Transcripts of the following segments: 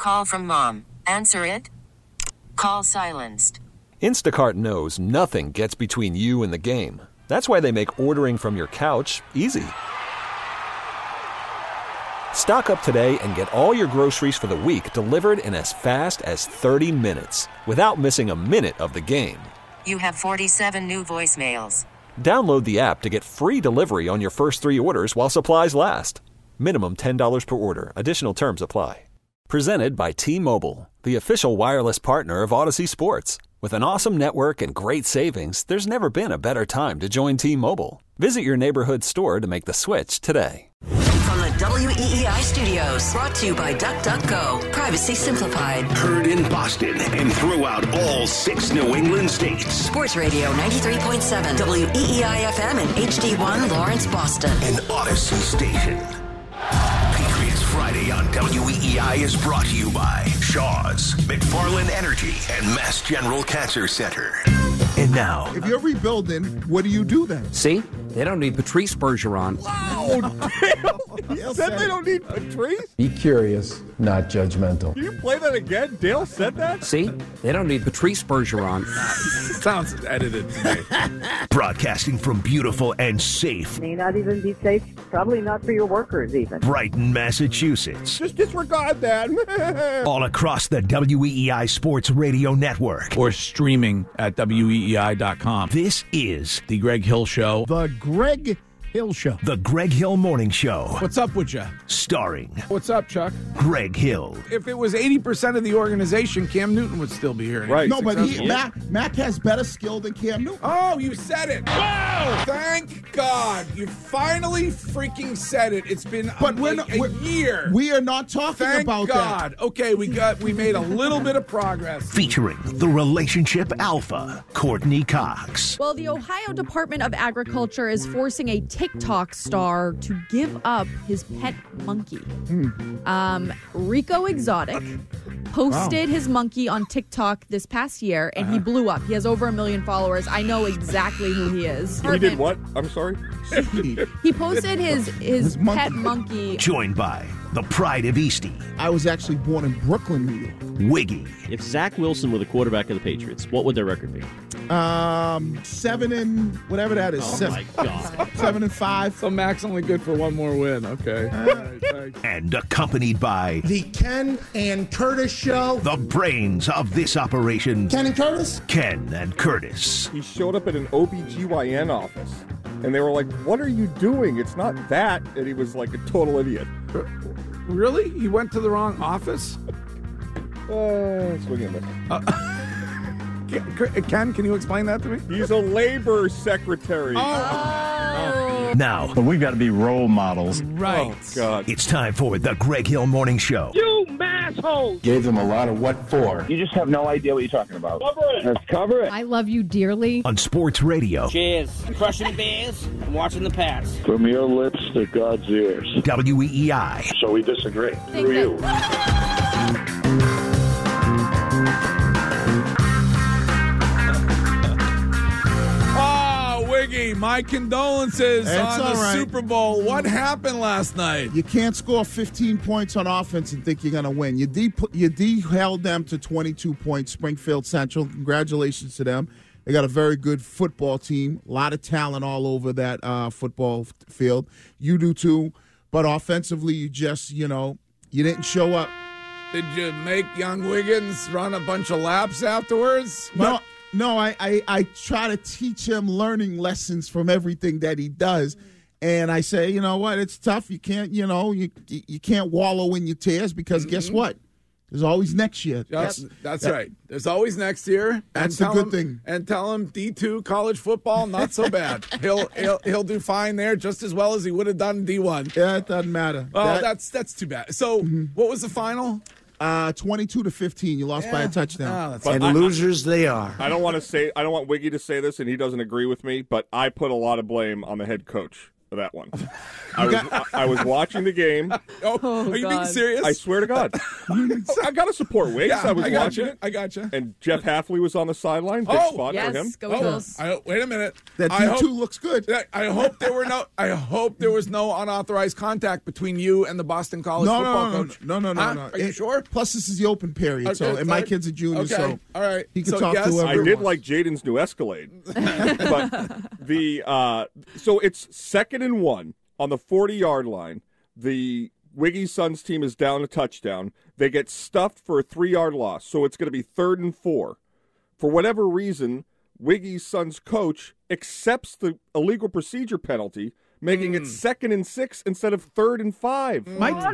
call from mom. Answer it. Call silenced. Instacart knows nothing gets between you and the game. That's why they make ordering from your couch easy. Stock up today and get all your groceries for the week delivered in as fast as 30 minutes without missing a minute of the game. You have 47 new voicemails. Download the app to get free delivery on your first 3 orders while supplies last. Minimum $10 per order. Additional terms apply. Presented by T-Mobile, the official wireless partner of Odyssey Sports. With an awesome network and great savings, there's never been a better time to join T-Mobile. Visit your neighborhood store to make the switch today. From the WEEI studios, brought to you by DuckDuckGo. Privacy simplified. Heard in Boston and throughout all 6 New England states. Sports Radio 93.7, WEEI FM and HD1 Lawrence, Boston. An Odyssey station. Patriots Friday on WEEI is brought to you by Shaw's, McFarland Energy, and Mass General Cancer Center. And now, if you're rebuilding, what do you do then? See? They don't need Patrice Bergeron. Wow! Dale said they don't need Patrice? Be curious, not judgmental. Can you play that again? Dale said that? See? They don't need Patrice Bergeron. Sounds edited today. Broadcasting from beautiful and safe. May not even be safe. Probably not for your workers, even. Brighton, Massachusetts. Just disregard that. All across the WEEI Sports Radio Network. Or streaming at WEEI.com. This is The Greg Hill Show. The Greg Hill Show. The Greg Hill Morning Show. What's up with you? Starring What's up, Chuck? Greg Hill. If it was 80% of the organization, Cam Newton would still be here. Right. No, but Mac has better skill than Cam Newton. Oh, you said it. Wow! Thank God. You finally freaking said it. It's been a year. We are not talking about God. that. Okay, we made a little bit of progress. Featuring the relationship alpha, Courtney Cox. Well, the Ohio Department of Agriculture is forcing a TikTok star to give up his pet monkey. Rico Exotic posted his monkey on TikTok this past year, and he blew up. He has over 1 million followers. I know exactly who he is. He did what? I'm sorry? He posted his pet monkey. Joined by the pride of Eastie. I was actually born in Brooklyn, New York. Wiggy. If Zach Wilson were the quarterback of the Patriots, what would their record be? 7 and whatever that is. Oh, my God. 7 and 5. So Mac's only good for one more win. Okay. And accompanied by the Ken and Curtis Show. The brains of this operation. Ken and Curtis? Ken and Curtis. He showed up at an OBGYN office, and they were like, "What are you doing? It's not that." And he was like a total idiot. Really? He went to the wrong office? Swing it. Ken, can you explain that to me? He's a labor secretary. Now, but we've got to be role models. Right. Oh, God. It's time for the Greg Hill Morning Show. You massholes! Gave them a lot of what for. You just have no idea what you're talking about. Cover it. Let's cover it. I love you dearly. On Sports Radio. Cheers. Crushing the Bears and watching the Pats. From your lips to God's ears. WEEI. So we disagree. Through you. Wiggy, my condolences on the Super Bowl. What happened last night? You can't score 15 points on offense and think you're going to win. You held them to 22 points, Springfield Central. Congratulations to them. They got a very good football team, a lot of talent all over that football field. You do too. But offensively, you just, you didn't show up. Did you make young Wiggins run a bunch of laps afterwards? No, I try to teach him learning lessons from everything that he does. And I say, you know what, it's tough. You can't, you can't wallow in your tears because guess what? There's always next year. That's right. There's always next year. That's the good thing. And tell him D2 college football, not so bad. He'll do fine there, just as well as he would have done D1. Yeah, it doesn't matter. Oh, that's too bad. So, what was the final? 22-15. You lost by a touchdown. Losers they are. I don't want Wiggy to say this, and he doesn't agree with me, but I put a lot of blame on the head coach for that one. I was watching the game. Oh, are you being serious? I swear to God. I got to support Wiggs. Yeah, I was watching it. I got you. And Jeff Halfley was on the sideline. Big spot for him. Go Eagles. Wait a minute. That D2 looks good. I hope there was no unauthorized contact between you and the Boston College football coach. No. Are you sure? Plus, this is the open period, and my kid's a junior, so all right. he can talk to whoever. I did like Jaden's new Escalade, but so it's 2nd and 1 on the 40-yard line. The Wiggy Suns team is down a touchdown. They get stuffed for a 3-yard loss, so it's going to be 3rd and 4. For whatever reason, Wiggy Suns coach accepts the illegal procedure penalty, making it 2nd and 6 instead of 3rd and 5.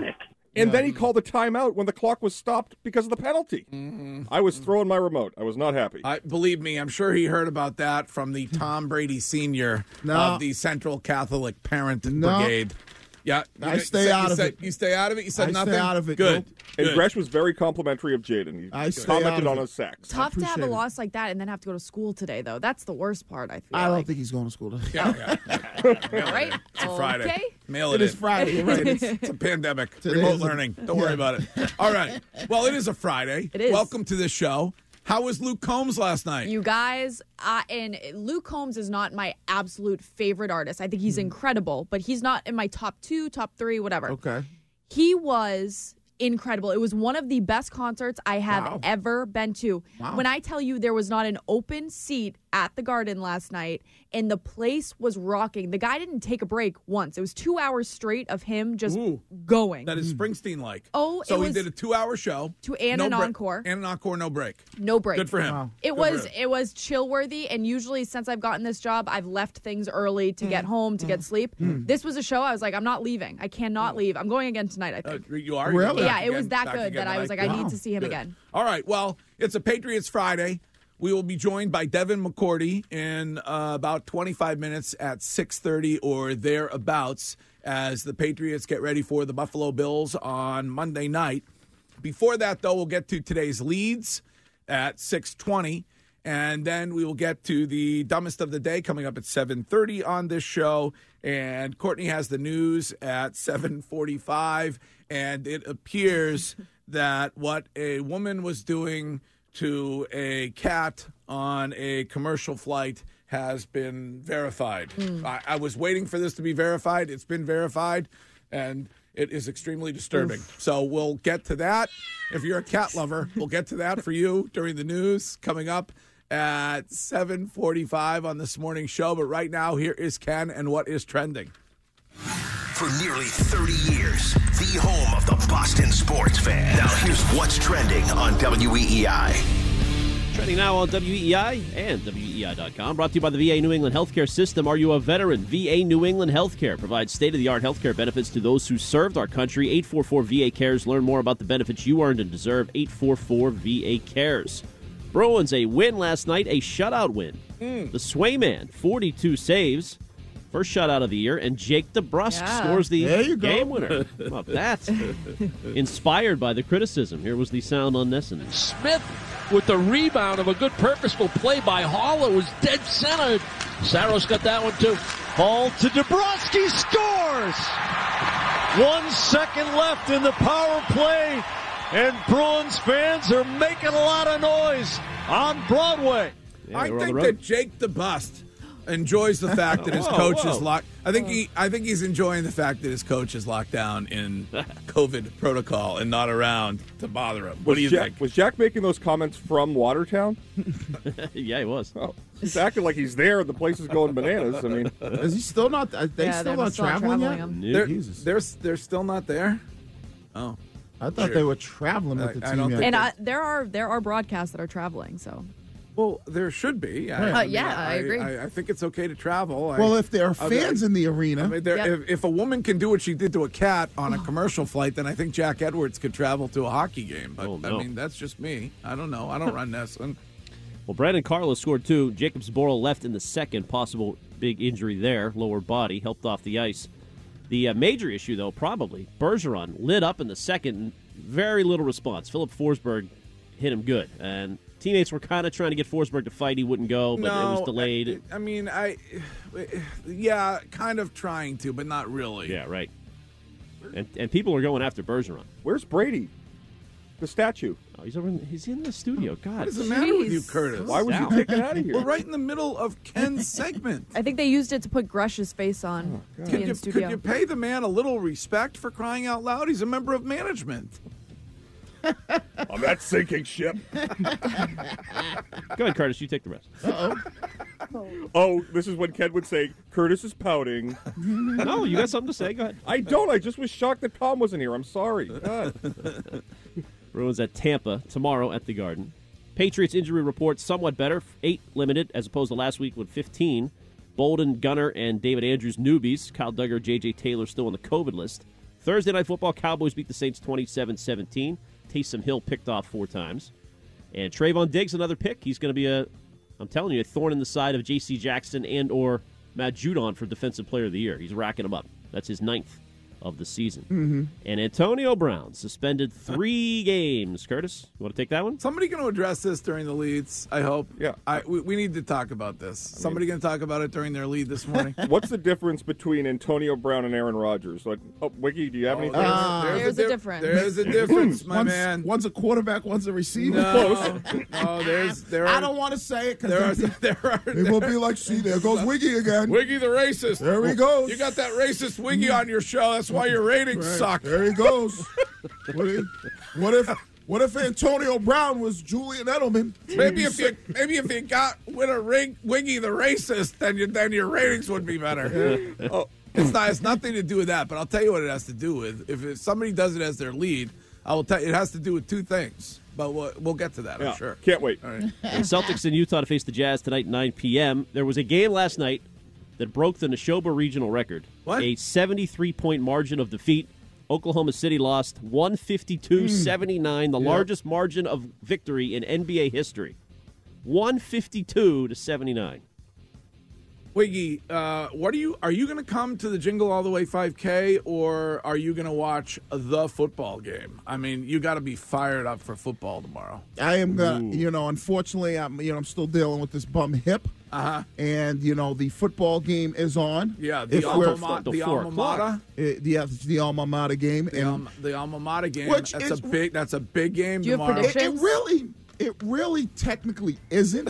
And then he called a timeout when the clock was stopped because of the penalty. I was throwing my remote. I was not happy. Believe me, I'm sure he heard about that from the Tom Brady Sr. of the Central Catholic Parent Brigade. Yeah, I stay out of it. You stay out of it? You said nothing? I stay out of it. Good. Nope. And Gresh was very complimentary of Jaden. He commented on his sacks. Tough to have a loss like that and then have to go to school today, though. That's the worst part, I feel I don't think he's going to school today. Yeah. Right? It's a Friday. Okay. Mail It it is in. Friday. You're right. It's a pandemic. Today Remote is learning. Don't worry about it. All right. Well, it is a Friday. It is. Welcome to the show. How was Luke Combs last night? You guys, and Luke Combs is not my absolute favorite artist. I think he's incredible, but he's not in my top 2, top 3, whatever. Okay. He was incredible. It was one of the best concerts I have ever been to. Wow. When I tell you there was not an open seat at the Garden last night, and the place was rocking. The guy didn't take a break once. It was 2 hours straight of him just going. That is Springsteen-like. Oh, so it he was did a 2-hour show. And an encore. And an encore, no break. No break. Good for him. Wow. It was chill worthy, and usually since I've gotten this job, I've left things early to get home, to get sleep. This was a show I was like, I'm not leaving. I cannot leave. I'm going again tonight, I think. You are? Really? Yeah, it was that good that I was like, I need to see him again. All right. Well, it's a Patriots Friday. We will be joined by Devin McCourty in about 25 minutes at 6:30 or thereabouts as the Patriots get ready for the Buffalo Bills on Monday night. Before that, though, we'll get to today's leads at 6:20, and then we will get to the dumbest of the day coming up at 7:30 on this show. And Courtney has the news at 7:45, and it appears that what a woman was doing to a cat on a commercial flight has been verified. I was waiting for this to be verified. It's been verified, and it is extremely disturbing. So we'll get to that. If you're a cat lover, we'll get to that for you during the news coming up at 7:45 on this morning's show. But right now, here is Ken and what is trending. For nearly 30 years, the home of the Boston sports fan. Now here's what's trending on WEEI. Trending now on WEEI and WEEI.com. Brought to you by the VA New England Healthcare System. Are you a veteran? VA New England Healthcare provides state-of-the-art healthcare benefits to those who served our country. 844-VA-CARES. Learn more about the benefits you earned and deserve. 844-VA-CARES. Bruins, a win last night, a shutout win. The Swayman, 42 saves. First shutout of the year, and Jake DeBrusk scores the game winner. How about that? Inspired by the criticism. Here was the sound on Nesson. Smith with the rebound of a good purposeful play by Hall. It was dead centered. Saros got that one too. Hall to DeBrusk. He scores! 1 second left in the power play, and Bruins fans are making a lot of noise on Broadway. Yeah, I think that Jake DeBrusk enjoys the fact that his coach is locked. I think he's enjoying the fact that his coach is locked down in COVID protocol and not around to bother him. What do you think? Was Jack making those comments from Watertown? Yeah, he was. Oh, he's acting like he's there. The place is going bananas. I mean, is he still not? They still not traveling yet? They're still not there. Oh, I thought they were traveling with the team. And there are broadcasts that are traveling. So. Well, there should be. I agree. I think it's okay to travel. Well, if there are fans in the arena. I mean, if a woman can do what she did to a cat on a commercial flight, then I think Jack Edwards could travel to a hockey game. But, I mean, that's just me. I don't know. I don't run Nesson. Well, Brandon Carlos scored 2. Jacobs Borrell left in the second. Possible big injury there. Lower body. Helped off the ice. The major issue, though, probably, Bergeron lit up in the second. Very little response. Philip Forsberg hit him good. And Teammates were kind of trying to get Forsberg to fight. He wouldn't go, but it was delayed. Yeah, kind of trying to, but not really. Yeah, right. And people are going after Bergeron. Where's Brady? The statue. Oh, he's in the studio. God. What is the matter with you, Curtis? Why would you take it out of here? We're right in the middle of Ken's segment. I think they used it to put Grush's face on. Could you pay the man a little respect for crying out loud? He's a member of management. On that sinking ship. Go ahead, Curtis. You take the rest. Oh, this is when Ken would say, Curtis is pouting. No, you got something to say? Go ahead. I don't. I just was shocked that Tom wasn't here. I'm sorry. Bruins at Tampa tomorrow at the Garden. Patriots injury report somewhat better. 8 limited as opposed to last week with 15. Bolden, Gunner, and David Andrews newbies. Kyle Duggar, J.J. Taylor still on the COVID list. Thursday Night Football, Cowboys beat the Saints 27-17. Taysom Hill picked off 4 times. And Trayvon Diggs, another pick. He's going to be I'm telling you, a thorn in the side of J.C. Jackson and or Matt Judon for Defensive Player of the Year. He's racking them up. That's his 9th of the season. Mm-hmm. And Antonio Brown suspended 3 games. Curtis, you want to take that one? Somebody going to address this during the leads, I hope. Yeah. We need to talk about this. Somebody going to talk about it during their lead this morning? What's the difference between Antonio Brown and Aaron Rodgers? Wiggy, do you have anything? There's a difference. There's a difference, my man. One's a quarterback, one's a receiver. No, there are. I don't want to say it because it will be like, see, there goes Wiggy again. Wiggy the racist. There he goes. You got that racist Wiggy on your show. That's why your ratings suck. There he goes. What if Antonio Brown was Julian Edelman? Maybe if you got Wiggy the racist, then your ratings would be better. It's nothing to do with that, but I'll tell you what it has to do with. If somebody does it as their lead, I will tell you it has to do with 2 things. But we'll get to that, I'm sure. Can't wait. All right. The Celtics in Utah to face the Jazz tonight, 9 p.m. There was a game last night that broke the Neshoba regional record. What? A 73-point margin of defeat. Oklahoma City lost 152-79, the largest margin of victory in NBA history. 152-79. Wiggy, are you going to come to the Jingle All the Way 5K, or are you going to watch the football game? I mean, you got to be fired up for football tomorrow. I am gonna, unfortunately, I'm still dealing with this bum hip. And the football game is on. Yeah, the alma mater. It's the alma mater game. The alma mater game. Which that's a big game Do you tomorrow. have predictions? It really technically isn't.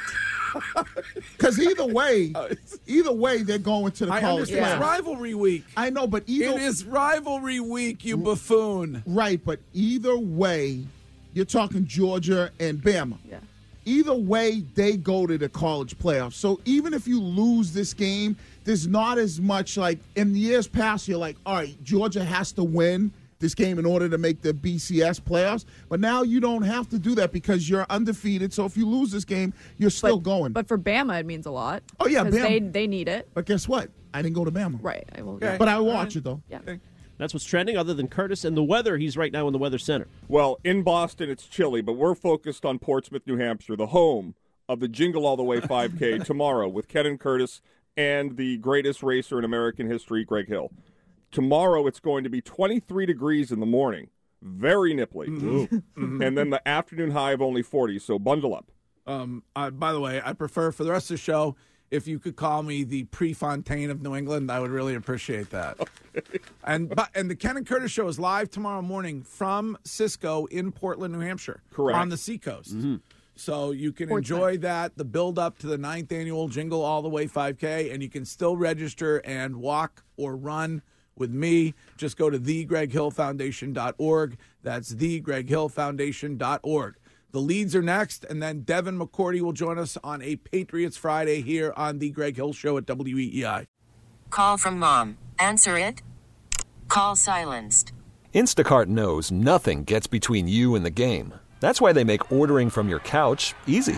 Because either way, they're going to the college playoffs. It's rivalry week. I know, but it is rivalry week, you buffoon. Right, but either way, you're talking Georgia and Bama. Yeah. Either way, they go to the college playoffs. So even if you lose this game, there's not as much like in the years past. You're like, all right, Georgia has to win this game in order to make the BCS playoffs. But now you don't have to do that because you're undefeated. So if you lose this game, you're still going. But for Bama, it means a lot. Oh, yeah, Bama. They need it. But guess what? I didn't go to Bama. Right. I will. Okay. But I watch it, though. Yeah. Okay. That's what's trending other than Curtis and the weather. He's right now in the Weather Center. Well, in Boston, it's chilly, but we're focused on Portsmouth, New Hampshire, the home of the Jingle All the Way 5K tomorrow with Ken and Curtis and the greatest racer in American history, Greg Hill. Tomorrow, it's going to be 23 degrees in the morning. Very nipply. Mm-hmm. And then the afternoon high of only 40, so bundle up. By the way, I prefer for the rest of the show, if you could call me the Prefontaine of New England, I would really appreciate that. Okay. And the Ken and Curtis show is live tomorrow morning from Cisco in Portland, New Hampshire. Correct. On the Seacoast. Mm-hmm. So you can enjoy that, the build-up to the 9th annual Jingle All the Way 5K, and you can still register and walk or run with me. Just go to thegreghillfoundation.org. That's thegreghillfoundation.org. The leads are next, and then Devin McCourty will join us on a Patriots Friday here on the Greg Hill Show at WEEI. Call from mom. Answer it. Call silenced. Instacart knows nothing gets between you and the game. That's why they make ordering from your couch easy.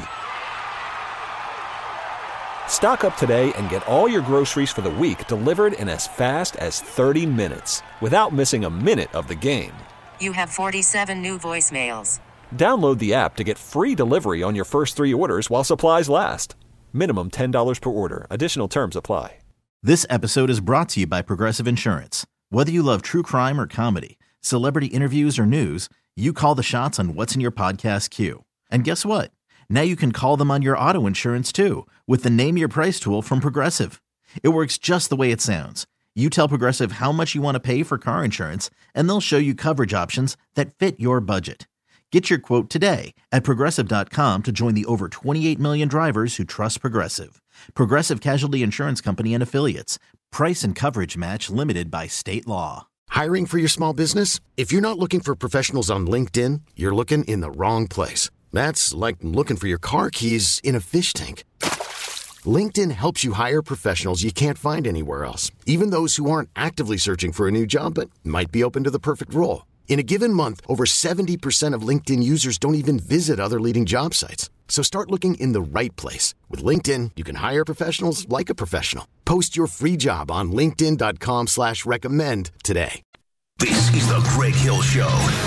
Stock up today and get all your groceries for the week delivered in as fast as 30 minutes without missing a minute of the game. You have 47 new voicemails. Download the app to get free delivery on your first 3 orders while supplies last. Minimum $10 per order. Additional terms apply. This episode is brought to you by Progressive Insurance. Whether you love true crime or comedy, celebrity interviews or news, you call the shots on what's in your podcast queue. And guess what? Now you can call them on your auto insurance too with the Name Your Price tool from Progressive. It works just the way it sounds. You tell Progressive how much you want to pay for car insurance, and they'll show you coverage options that fit your budget. Get your quote today at Progressive.com to join the over 28 million drivers who trust Progressive. Progressive Casualty Insurance Company and Affiliates. Price and coverage match limited by state law. Hiring for your small business? If you're not looking for professionals on LinkedIn, you're looking in the wrong place. That's like looking for your car keys in a fish tank. LinkedIn helps you hire professionals you can't find anywhere else, even those who aren't actively searching for a new job but might be open to the perfect role. In a given month, over 70% of LinkedIn users don't even visit other leading job sites. So start looking in the right place. With LinkedIn, you can hire professionals like a professional. Post your free job on linkedin.com/recommend today. This is the Greg Hill Show.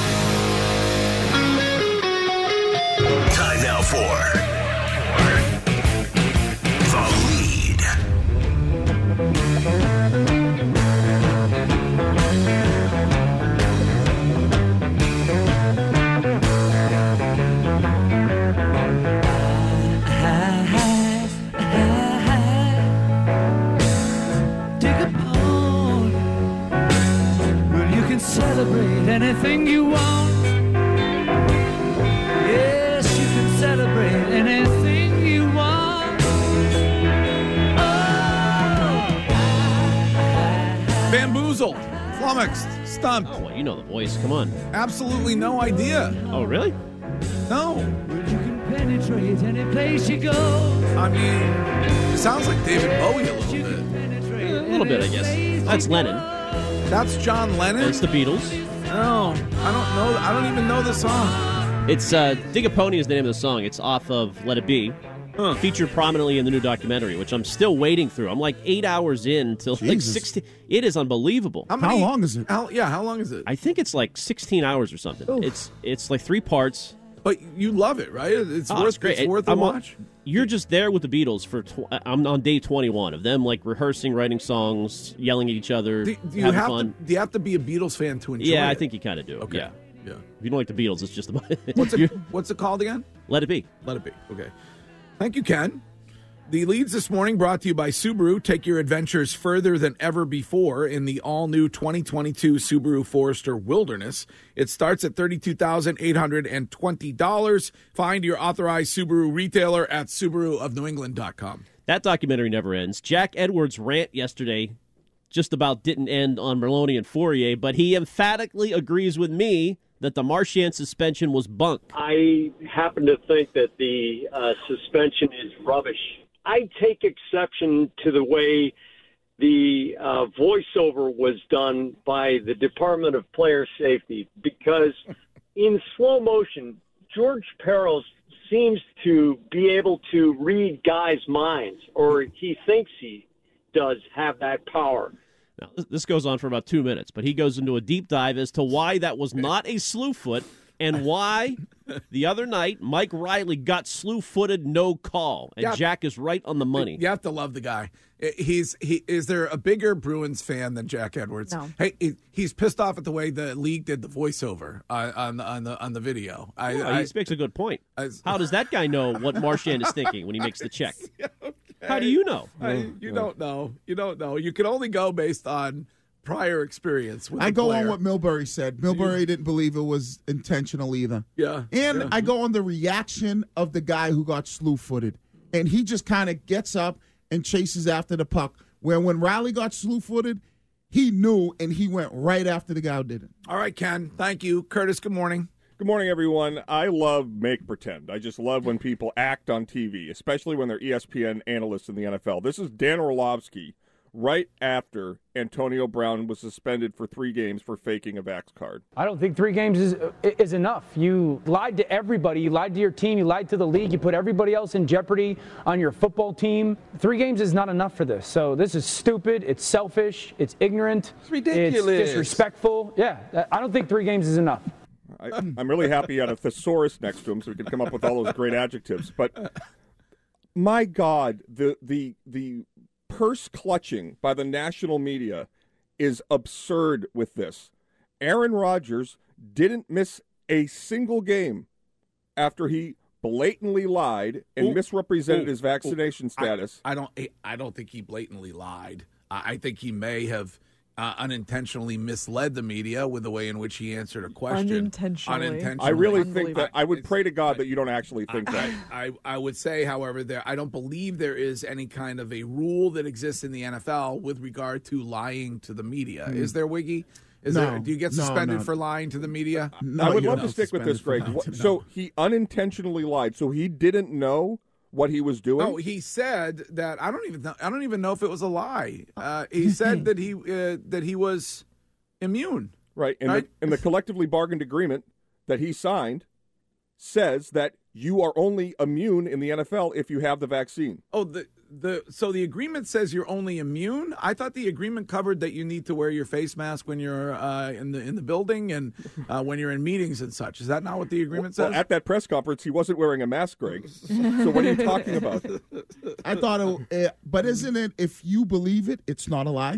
Time now for The Lead. Celebrate anything you want. Yes, you can celebrate anything you want. Bamboozled, flummoxed, stumped. Oh, well, you know the voice. Come on. Absolutely no idea. Oh, really? No. You can penetrate any place you go. I mean, it sounds like David Bowie a little bit. A little bit, I guess. That's Lennon. That's John Lennon? It's the Beatles. No, I don't know. I don't even know the song. It's Dig a Pony is the name of the song. It's off of Let It Be. Featured prominently in the new documentary, which I'm still waiting through. I'm like 8 hours in till like 16. It is unbelievable. How long is it? How long is it? I think it's like 16 hours or something. Oof. It's like 3 parts. But you love it, right? It's great. It's worth a watch. You're just there with the Beatles for. I'm on day 21 of them, like rehearsing, writing songs, yelling at each other, Do you having have fun. do you have to be a Beatles fan to enjoy it? Yeah, I think you kind of do. Okay. Yeah. Yeah. If you don't like the Beatles, it's just about it. What's it called again? Let It Be. Let It Be. Okay. Thank you, Ken. The leads this morning brought to you by Subaru. Take your adventures further than ever before in the all-new 2022 Subaru Forester Wilderness. It starts at $32,820. Find your authorized Subaru retailer at SubaruofNewEngland.com. That documentary never ends. Jack Edwards' rant yesterday just about didn't end on Merloni and Fourier, but he emphatically agrees with me that the Marchand suspension was bunk. I happen to think that the suspension is rubbish. I take exception to the way the voiceover was done by the Department of Player Safety, because in slow motion, George Peros seems to be able to read guys' minds, or he thinks he does have that power. Now, this goes on for about 2 minutes, but he goes into a deep dive as to why that was not a slew foot and why the other night Mike Riley got slew-footed, no call. And yeah, Jack is right on the money. You have to love the guy. Is there a bigger Bruins fan than Jack Edwards? No. Hey, he's pissed off at the way the league did the voiceover on the video. He makes a good point. How does that guy know what Marchand is thinking when he makes the check? Okay. How do you know? You don't know. You don't know. You can only go based on prior experience with I go player. on what Milbury said. Milbury didn't believe it was intentional either. Yeah. And I go on the reaction of the guy who got slew-footed. And he just kind of gets up and chases after the puck. Where when Riley got slew-footed, he knew and he went right after the guy who did it. All right, Ken. Thank you. Curtis, good morning. Good morning, everyone. I love make pretend. I just love when people act on TV, especially when they're ESPN analysts in the NFL. This is Dan Orlovsky right after Antonio Brown was suspended for 3 games for faking a Vax card. I don't think 3 games is enough. You lied to everybody. You lied to your team. You lied to the league. You put everybody else in jeopardy on your football team. 3 games is not enough for this. So this is stupid. It's selfish. It's ignorant. It's ridiculous. It's disrespectful. Yeah, I don't think 3 games is enough. I'm really happy he had a thesaurus next to him so we could come up with all those great adjectives. But my God, the purse clutching by the national media is absurd with this. Aaron Rodgers didn't miss a single game after he blatantly lied and misrepresented his vaccination status. I don't think he blatantly lied. I think he may have unintentionally misled the media with the way in which he answered a question. Unintentionally. I really think that I would pray to God that you don't actually think that. I would say, however, I don't believe there is any kind of a rule that exists in the NFL with regard to lying to the media. Is there, Wiggy? Do you get suspended for lying to the media? I would love to stick with this, Greg. So he unintentionally lied. So he didn't know what he was doing? No, he said that I don't even know if it was a lie. He said that he was immune. Right. And the collectively bargained agreement that he signed says that you are only immune in the NFL if you have the vaccine. Oh, so the agreement says you're only immune? I thought the agreement covered that you need to wear your face mask when you're in the building and when you're in meetings and such. Is that not what the agreement says? Well, at that press conference, he wasn't wearing a mask, Greg. So what are you talking about? I thought but isn't it, if you believe it, it's not a lie?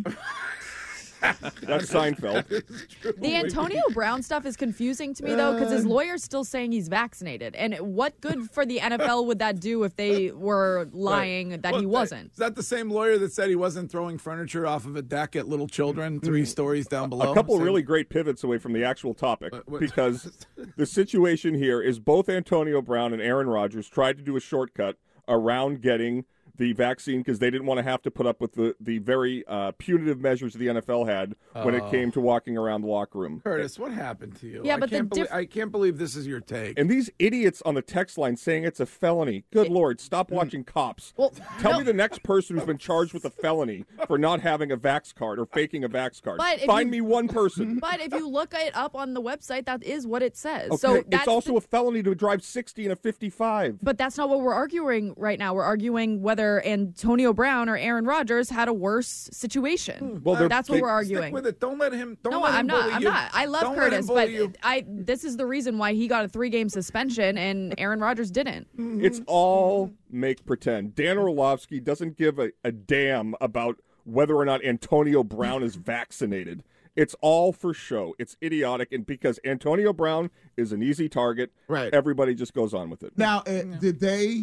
That's Seinfeld. The Antonio Brown stuff is confusing to me, though, because his lawyer's still saying he's vaccinated. And what good for the NFL would that do if they were lying that he wasn't? Is that the same lawyer that said he wasn't throwing furniture off of a deck at little children 3 stories down below? A couple really great pivots away from the actual topic, because the situation here is both Antonio Brown and Aaron Rodgers tried to do a shortcut around getting the vaccine because they didn't want to have to put up with the very punitive measures the NFL had when it came to walking around the locker room. Curtis, what happened to you? Yeah, but I can't believe this is your take. And these idiots on the text line saying it's a felony. Good Lord, stop watching Cops. Well, Tell me the next person who's been charged with a felony for not having a Vax card or faking a Vax card. Find me one person. But if you look it up on the website, that is what it says. Okay, so it's also a felony to drive 60 in a 55. But that's not what we're arguing right now. We're arguing whether Antonio Brown or Aaron Rodgers had a worse situation. Well, that's what we're arguing. Stick with it. Don't let him. I'm not. I love Curtis, but you. This is the reason why he got a 3-game suspension and Aaron Rodgers didn't. It's all make pretend. Dan Orlovsky doesn't give a damn about whether or not Antonio Brown is vaccinated. It's all for show. It's idiotic, and because Antonio Brown is an easy target, right, everybody just goes on with it. Now, did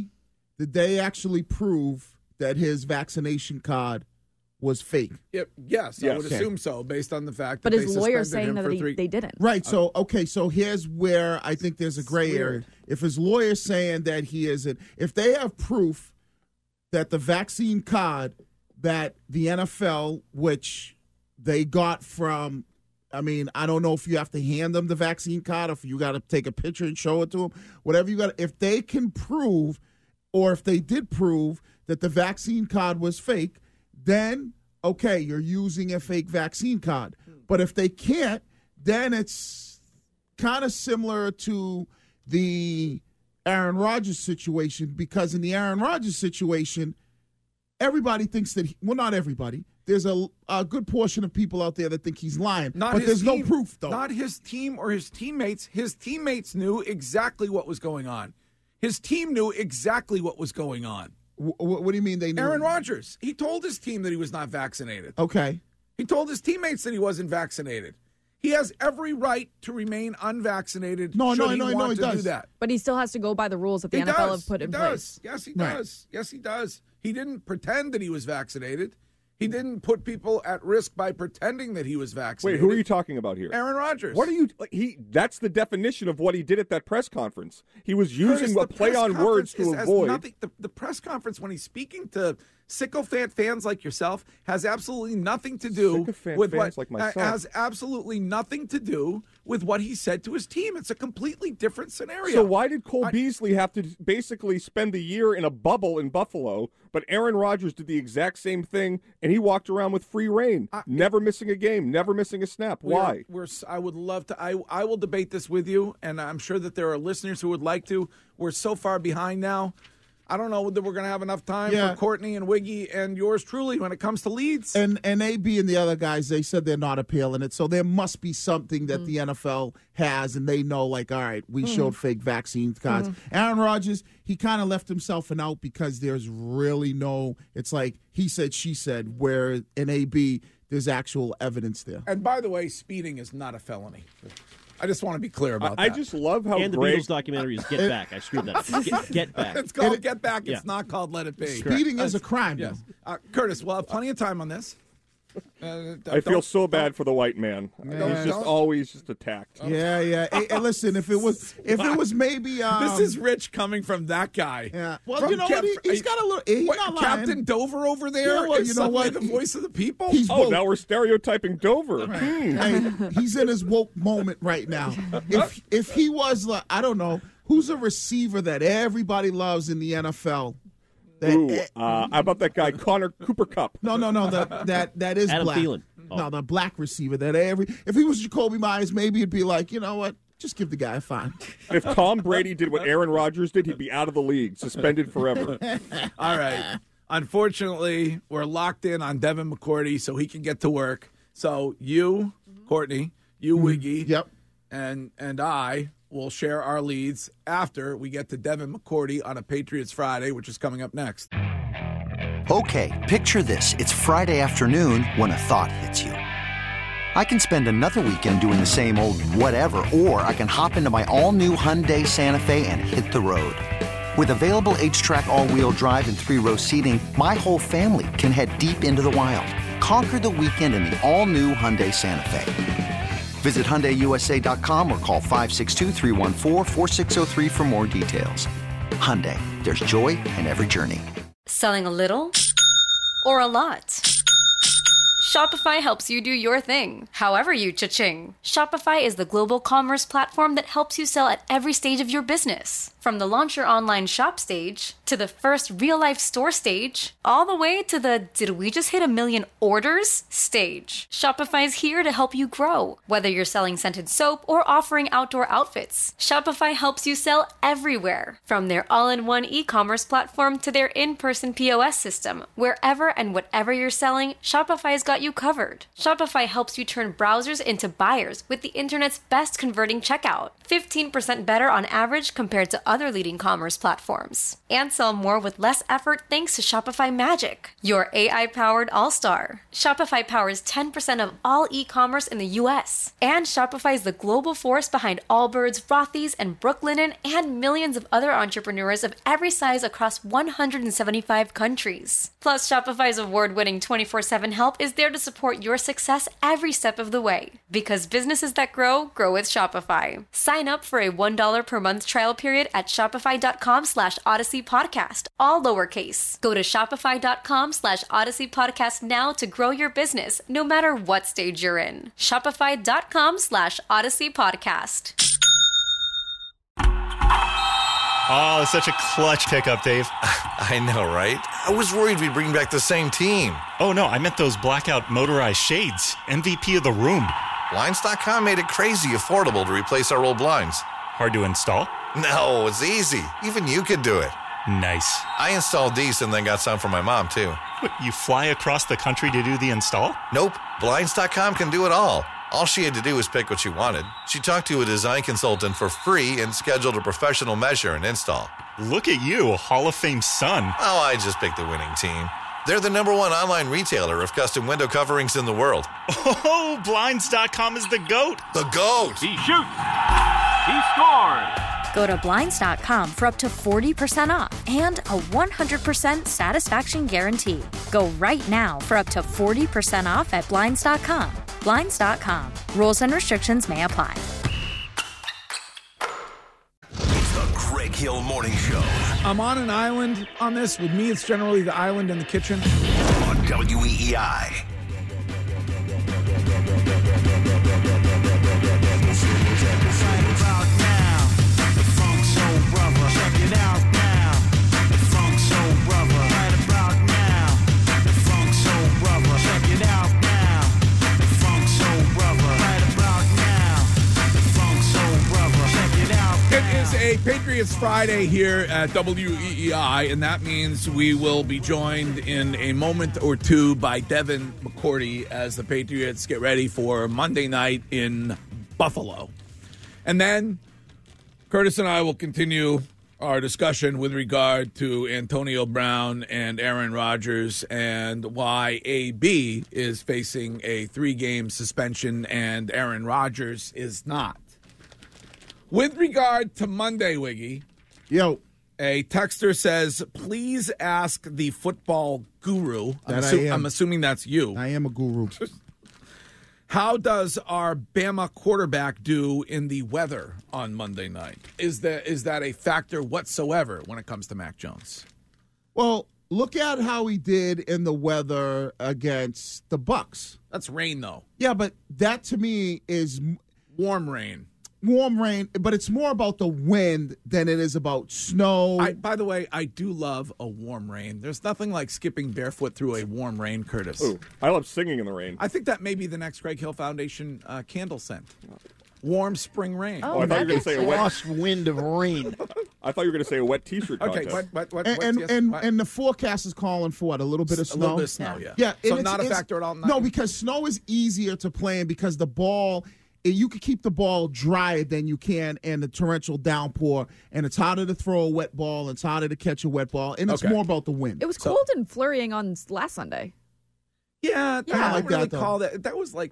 they actually prove that his vaccination card was fake? Yes, I would assume so, based on the fact that but his lawyer's saying that they didn't. Right, so here's where I think there's a gray area. If his lawyer's saying that he isn't, if they have proof that the vaccine card that the NFL, which they got from, I mean, I don't know if you have to hand them the vaccine card or if you got to take a picture and show it to them, whatever you got. If they can prove, or if they did prove that the vaccine card was fake, then, okay, you're using a fake vaccine card. But if they can't, then it's kind of similar to the Aaron Rodgers situation, because in the Aaron Rodgers situation, everybody thinks that not everybody. There's a good portion of people out there that think he's lying. But there's no proof, though. Not his team or his teammates. His teammates knew exactly what was going on. His team knew exactly what was going on. What do you mean they knew? Aaron Rodgers. He told his team that he was not vaccinated. Okay. He told his teammates that he wasn't vaccinated. He has every right to remain unvaccinated. No, he does. Do that. But he still has to go by the rules that the NFL have put in place. Yes, he does. Yes, he does. He didn't pretend that he was vaccinated. He didn't put people at risk by pretending that he was vaccinated. Wait, who are you talking about here? Aaron Rodgers. What are you? That's the definition of what he did at that press conference. He was using a play on words to avoid. The press conference, when he's speaking to sycophant fans like yourself, has absolutely nothing to do with what like myself. Has absolutely nothing to do with what he said to his team. It's a completely different scenario. So why did Cole Beasley have to basically spend the year in a bubble in Buffalo, but Aaron Rodgers did the exact same thing, and he walked around with free reign, never missing a game, never missing a snap? Why? I would love to. I will debate this with you, and I'm sure that there are listeners who would like to. We're so far behind now. I don't know whether we're going to have enough time for Courtney and Wiggy and yours truly when it comes to leads. And AB and the other guys, they said they're not appealing it. So there must be something that the NFL has, and they know, like, all right, we showed fake vaccine cards. Aaron Rodgers, he kind of left himself an out because there's really it's like he said, she said, where in AB, there's actual evidence there. And by the way, speeding is not a felony. I just want to be clear about I that. just love how And the Greg... Beatles documentary is Get Back. I screwed that up. Get Back. It's called Get Back. It's not called Let It Be. Speeding is a crime. Yes. Curtis, we'll have plenty of time on this. I feel so bad for the white man. Man. He's just always just attacked. Yeah. Hey, listen, if it was maybe this is rich coming from that guy. Yeah. Well, From you know what? He's got a little. He's not lying. Captain Dover over there. Yeah, well, is you know suddenly what? the voice of the people. Now we're stereotyping Dover. Hey, he's in his woke moment right now. If he was, like, I don't know, who's a receiver that everybody loves in the NFL? How about that guy Connor Cooper Cup? No. That is Adam black. Thielen. No, the black receiver that if he was Jacoby Myers, maybe it'd be like, you know what? Just give the guy a fine. If Tom Brady did what Aaron Rodgers did, he'd be out of the league, suspended forever. All right. Unfortunately, we're locked in on Devin McCourty, so he can get to work. So you, Courtney, you, Wiggy, and I will share our leads after we get to Devin McCourty on a Patriots Friday, which is coming up next. Okay, picture this. It's Friday afternoon when a thought hits you. I can spend another weekend doing the same old whatever, or I can hop into my all-new Hyundai Santa Fe and hit the road. With available H-Track all-wheel drive and 3-row seating, my whole family can head deep into the wild. Conquer the weekend in the all-new Hyundai Santa Fe. Visit HyundaiUSA.com or call 562-314-4603 for more details. Hyundai, there's joy in every journey. Selling a little or a lot? Shopify helps you do your thing, however you cha-ching. Shopify is the global commerce platform that helps you sell at every stage of your business. From the launch your online shop stage, to the first real-life store stage, all the way to the did we just hit 1 million orders stage. Shopify's here to help you grow. Whether you're selling scented soap or offering outdoor outfits, Shopify helps you sell everywhere. From their all-in-one e-commerce platform to their in-person POS system, wherever and whatever you're selling, Shopify's got you covered. Shopify helps you turn browsers into buyers with the internet's best converting checkout. 15% better on average compared to other leading commerce platforms. And sell more with less effort thanks to Shopify Magic, your AI-powered all-star. Shopify powers 10% of all e-commerce in the U.S. And Shopify is the global force behind Allbirds, Rothy's, and Brooklinen, and millions of other entrepreneurs of every size across 175 countries. Plus, Shopify's award-winning 24/7 help is there to support your success every step of the way. Because businesses that grow with Shopify. Sign up for a $1 per month trial period at shopify.com/Odyssey Podcast, all lowercase. Go to shopify.com/Odyssey Podcast now to grow your business, no matter what stage you're in. Shopify.com/Odyssey Podcast. Oh, it's such a clutch pickup, Dave. I know, right? I was worried we'd bring back the same team. Oh, no, I meant those blackout motorized shades. MVP of the room. Blinds.com made it crazy affordable to replace our old blinds. Hard to install? No, it's easy. Even you could do it. Nice. I installed these and then got some for my mom, too. What, you fly across the country to do the install? Nope. Blinds.com can do it all. All she had to do was pick what she wanted. She talked to a design consultant for free and scheduled a professional measure and install. Look at you, a Hall of Fame son. Oh, I just picked the winning team. They're the #1 online retailer of custom window coverings in the world. Oh, Blinds.com is the GOAT. The GOAT! He shoots. He scores. Go to Blinds.com for up to 40% off and a 100% satisfaction guarantee. Go right now for up to 40% off at Blinds.com. Blinds.com. Rules and restrictions may apply. It's the Greg Hill Morning Show. I'm on an island on this. With me, it's generally the island in the kitchen. On WEEI. It is a Patriots Friday here at WEEI, and that means we will be joined in a moment or two by Devin McCourty as the Patriots get ready for Monday night in Buffalo. And then Curtis and I will continue our discussion with regard to Antonio Brown and Aaron Rodgers and why AB is facing a 3-game suspension and Aaron Rodgers is not. With regard to Monday, Wiggy. Yo. A texter says, please ask the football guru. I'm assuming that's you. I am a guru. How does our Bama quarterback do in the weather on Monday night? Is that a factor whatsoever when it comes to Mac Jones? Well, look at how he did in the weather against the Bucs. That's rain, though. Yeah, but that to me is warm rain. Warm rain, but it's more about the wind than it is about snow. By the way, I do love a warm rain. There's nothing like skipping barefoot through a warm rain, Curtis. Ooh, I love singing in the rain. I think that may be the next Greg Hill Foundation candle scent. Warm spring rain. Oh, I thought you were going to say a wet wind of rain. I thought you were going to say a wet T-shirt contest. Okay, and the forecast is calling for what? A little bit of snow? A little bit of snow, yeah. Yeah. So not a factor at all? No, because snow is easier to play in because the ball, you can keep the ball drier than you can in the torrential downpour, and it's harder to throw a wet ball, and it's harder to catch a wet ball, and it's more about the wind. It was cold and flurrying on last Sunday. Yeah, I I like don't really that, though. call that. That was like,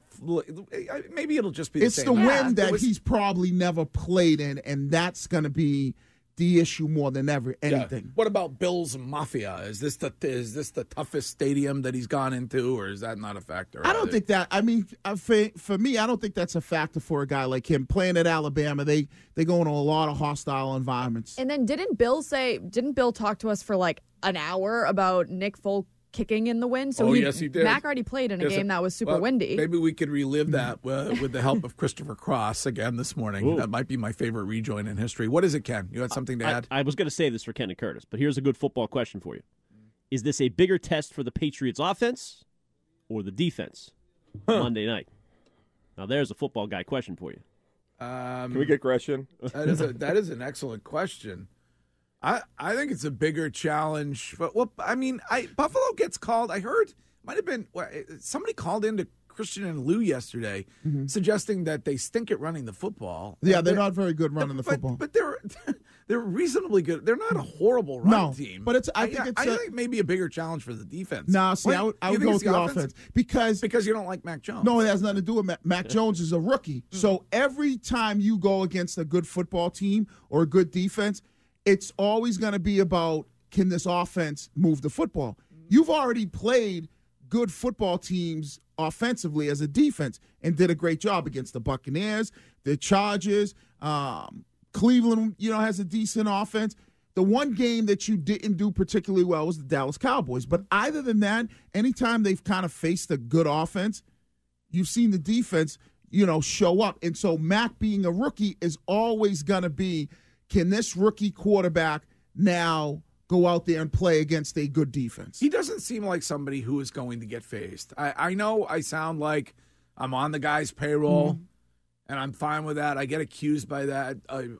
maybe it'll just be the It's same. the wind that It was- he's probably never played in, and that's going to be the issue more than ever anything. Yeah. What about Bills Mafia? Is this the toughest stadium that he's gone into, or is that not a factor? I don't think that. I mean, for me, I don't think that's a factor for a guy like him playing at Alabama. They go into a lot of hostile environments. And then didn't Bill talk to us for like an hour about Nick Folk kicking in the wind? So yes, he did. Mac already played in a game that was super windy. Maybe we could relive that with the help of Christopher Cross again this morning. Ooh. That might be my favorite rejoin in history. What is it, Ken? You had something to add? I was going to say this for Ken and Curtis, but here's a good football question for you. Is this a bigger test for the Patriots offense or the defense Monday night? Now, there's a football guy question for you. Can we get Gresham? That is an excellent question. I think it's a bigger challenge. But Buffalo gets called. I heard might have been somebody called into Christian and Lou yesterday, suggesting that they stink at running the football. Yeah, they're not very good running the football. But they're reasonably good. They're not a horrible run team. But I think maybe a bigger challenge for the defense. No, see, I would go with the offense because you don't like Mac Jones. No, it has nothing to do with Mac Jones is a rookie. So every time you go against a good football team or a good defense, it's always going to be about, can this offense move the football? You've already played good football teams offensively as a defense and did a great job against the Buccaneers, the Chargers. Cleveland, has a decent offense. The one game that you didn't do particularly well was the Dallas Cowboys. But other than that, anytime they've kind of faced a good offense, you've seen the defense, show up. And so Mac being a rookie is always going to be, can this rookie quarterback now go out there and play against a good defense? He doesn't seem like somebody who is going to get phased. I know I sound like I'm on the guy's payroll, and I'm fine with that. I get accused by that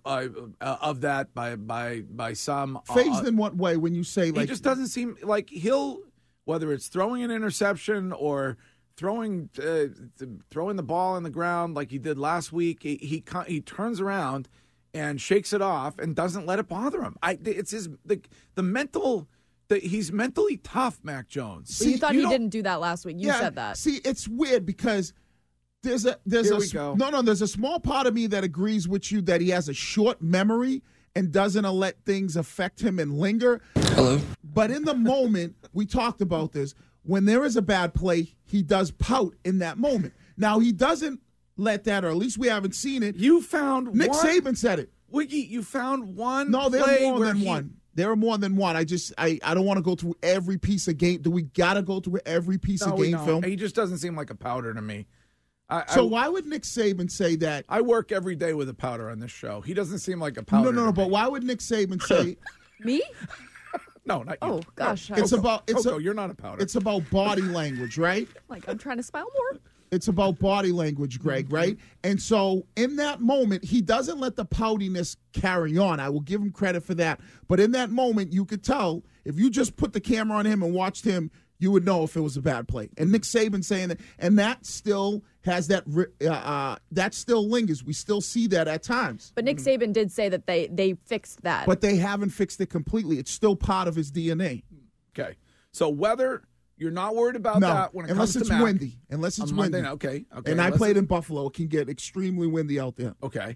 of that by some. Phased in what way? When you say he just doesn't seem like whether it's throwing an interception or throwing the ball in the ground like he did last week, he turns around and shakes it off and doesn't let it bother him. It's the mental. He's mentally tough, Mac Jones. But you thought he didn't do that last week. You said that. See, it's weird because there's a small part of me that agrees with you that he has a short memory and doesn't let things affect him and linger. Hello. But in the moment, we talked about this. When there is a bad play, he does pout in that moment. Now he doesn't let that, or at least we haven't seen it. You found Nick one? Saban said it. Wiggy, you found one. No, there play are more where than one. There are more than one. I don't want to go through every piece of game. Do we got to go through every piece of game film? He just doesn't seem like a powder to me. Why would Nick Saban say that? I work every day with a powder on this show. He doesn't seem like a powder. No. But why would Nick Saban say? Me? No, not you. Oh gosh, Coco, you're not a powder. It's about body language, right? Like I'm trying to smile more. It's about body language, Greg, right? And so in that moment, he doesn't let the poutiness carry on. I will give him credit for that. But in that moment, you could tell, if you just put the camera on him and watched him, you would know if it was a bad play. And Nick Saban saying that, and that still has that still lingers. We still see that at times. But Nick Saban did say that they fixed that. But they haven't fixed it completely. It's still part of his DNA. Okay. So whether you're not worried about that when it comes to Unless Mac. it's windy. Unless it's windy. Okay. And I played in Buffalo. It can get extremely windy out there. Okay.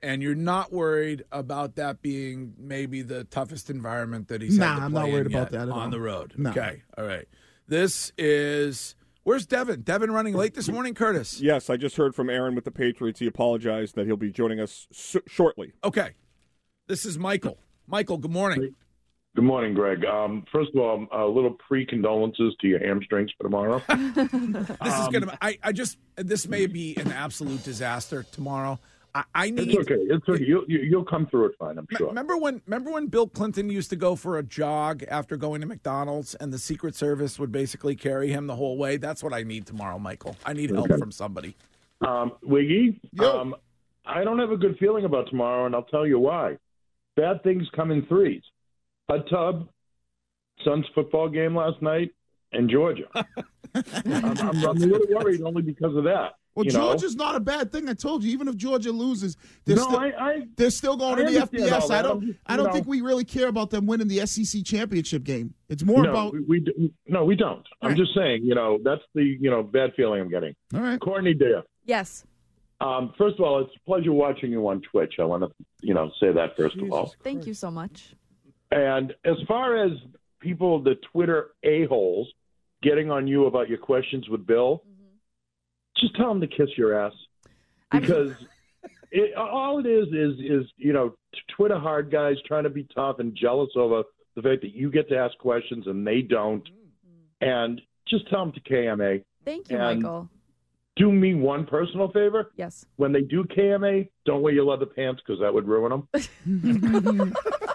And you're not worried about that being maybe the toughest environment that he's had to play I'm not worried about that at all. on the road. No. Okay, all right. This is where's Devin? Devin running late this morning, Curtis. Yes, I just heard from Aaron with the Patriots. He apologized that he'll be joining us shortly. Okay, this is Michael. Michael, good morning. Good morning, Greg. First of all, a little pre-condolences to your hamstrings for tomorrow. This is gonna. This may be an absolute disaster tomorrow. I need. It's okay. It's okay. You'll come through it fine, I'm sure. Remember when Bill Clinton used to go for a jog after going to McDonald's, and the Secret Service would basically carry him the whole way? That's what I need tomorrow, Michael. I need help from somebody. Wiggy, I don't have a good feeling about tomorrow, and I'll tell you why. Bad things come in threes. Hot tub, Suns football game last night, and Georgia. I'm a little worried only because of that. Well, Georgia's not a bad thing. I told you, even if Georgia loses, they're still going to the FBS. I don't think we really care about them winning the SEC championship game. It's more about we don't. I'm just saying, that's the bad feeling I'm getting. All right, Courtney, dear. Yes. First of all, it's a pleasure watching you on Twitch. I want to say that first of all. Thank you so much. And as far as people, the Twitter a-holes, getting on you about your questions with Bill, just tell them to kiss your ass. Because all it is Twitter hard guys trying to be tough and jealous over the fact that you get to ask questions and they don't. And just tell them to KMA. Thank you, and Michael. Do me one personal favor. Yes. When they do KMA, don't wear your leather pants because that would ruin them.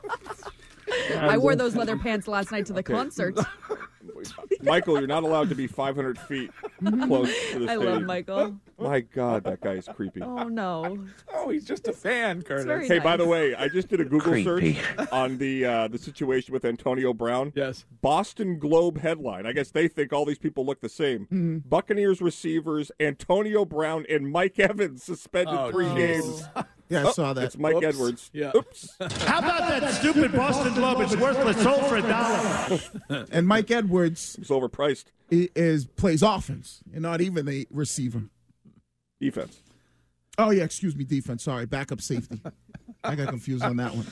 I wore those leather pants last night to the concert. Michael, you're not allowed to be 500 feet close to the stage. I love Michael. My God, that guy is creepy. Oh, no. Oh, he's just a fan, Curtis. Hey, by the way, I just did a Google search on the situation with Antonio Brown. Yes. Boston Globe headline. I guess they think all these people look the same. Mm-hmm. Buccaneers receivers Antonio Brown and Mike Evans suspended 3 games. Yeah, I saw that. It's Mike Edwards. Yeah. Oops. How about that stupid Boston Globe? It's worthless. Sold for $1. And Mike Edwards It's overpriced. plays offense and not even a receiver. Defense. Oh, yeah, excuse me, defense. Sorry, backup safety. I got confused on that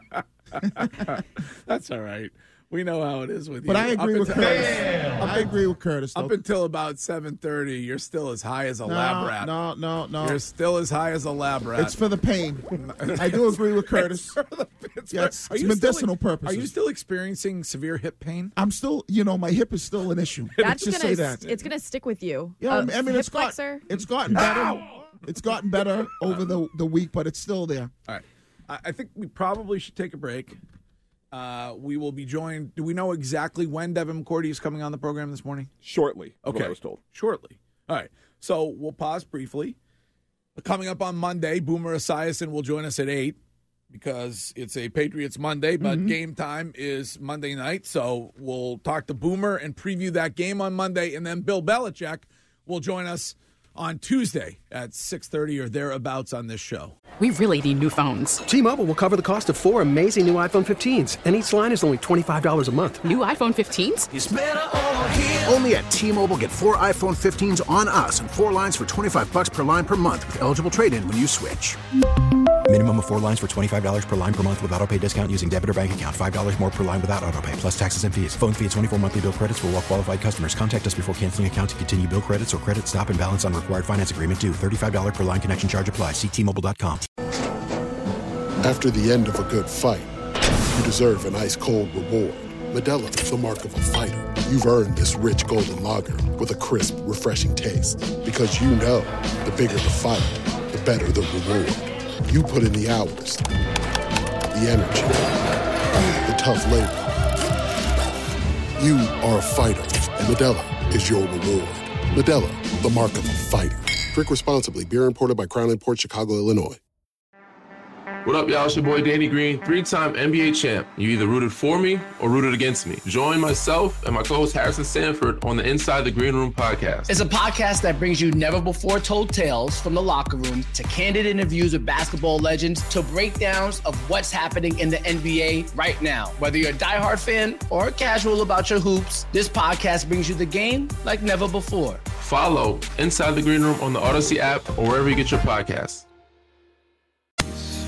one. That's all right. We know how it is with you. But I agree with Curtis. Up until about 7:30, you're still as high as a lab rat. No. You're still as high as a lab rat. It's for the pain. I do agree with Curtis. It's medicinal purposes. Are you still experiencing severe hip pain? I'm still, my hip is still an issue. That's Let's just say that. It's going to stick with you. Yeah, I mean, hip flexor? It's gotten better. It's gotten better over the week, but it's still there. All right. I think we probably should take a break. We will be joined. Do we know exactly when Devin McCourty is coming on the program this morning? Shortly. Okay. What I was told. Shortly. All right. So we'll pause briefly. Coming up on Monday, Boomer Esiason will join us at 8 because it's a Patriots Monday, but game time is Monday night. So we'll talk to Boomer and preview that game on Monday, and then Bill Belichick will join us on Tuesday at 6:30 or thereabouts on this show. We really need new phones. T-Mobile will cover the cost of 4 amazing new iPhone 15s, and each line is only $25 a month. New iPhone 15s? It's better over here. Only at T-Mobile, get 4 iPhone 15s on us and 4 lines for $25 per line per month with eligible trade-in when you switch. Minimum of 4 lines for $25 per line per month with autopay discount using debit or bank account. $5 more per line without autopay, plus taxes and fees. Phone fee at 24 monthly bill credits for well-qualified customers. Contact us before canceling account to continue bill credits or credit stop and balance on required finance agreement due. $35 per line connection charge applies. See T-Mobile.com. After the end of a good fight, you deserve an ice-cold reward. Modelo is the mark of a fighter. You've earned this rich golden lager with a crisp, refreshing taste. Because you know, the bigger the fight, the better the reward. You put in the hours, the energy, the tough labor. You are a fighter, and Modelo is your reward. Modelo, the mark of a fighter. Drink responsibly. Beer imported by Crown Imports, Chicago, Illinois. What up, y'all? It's your boy Danny Green, 3-time NBA champ. You either rooted for me or rooted against me. Join myself and my co-host Harrison Sanford on the Inside the Green Room podcast. It's a podcast that brings you never-before-told tales from the locker room to candid interviews with basketball legends to breakdowns of what's happening in the NBA right now. Whether you're a diehard fan or casual about your hoops, this podcast brings you the game like never before. Follow Inside the Green Room on the Odyssey app or wherever you get your podcasts.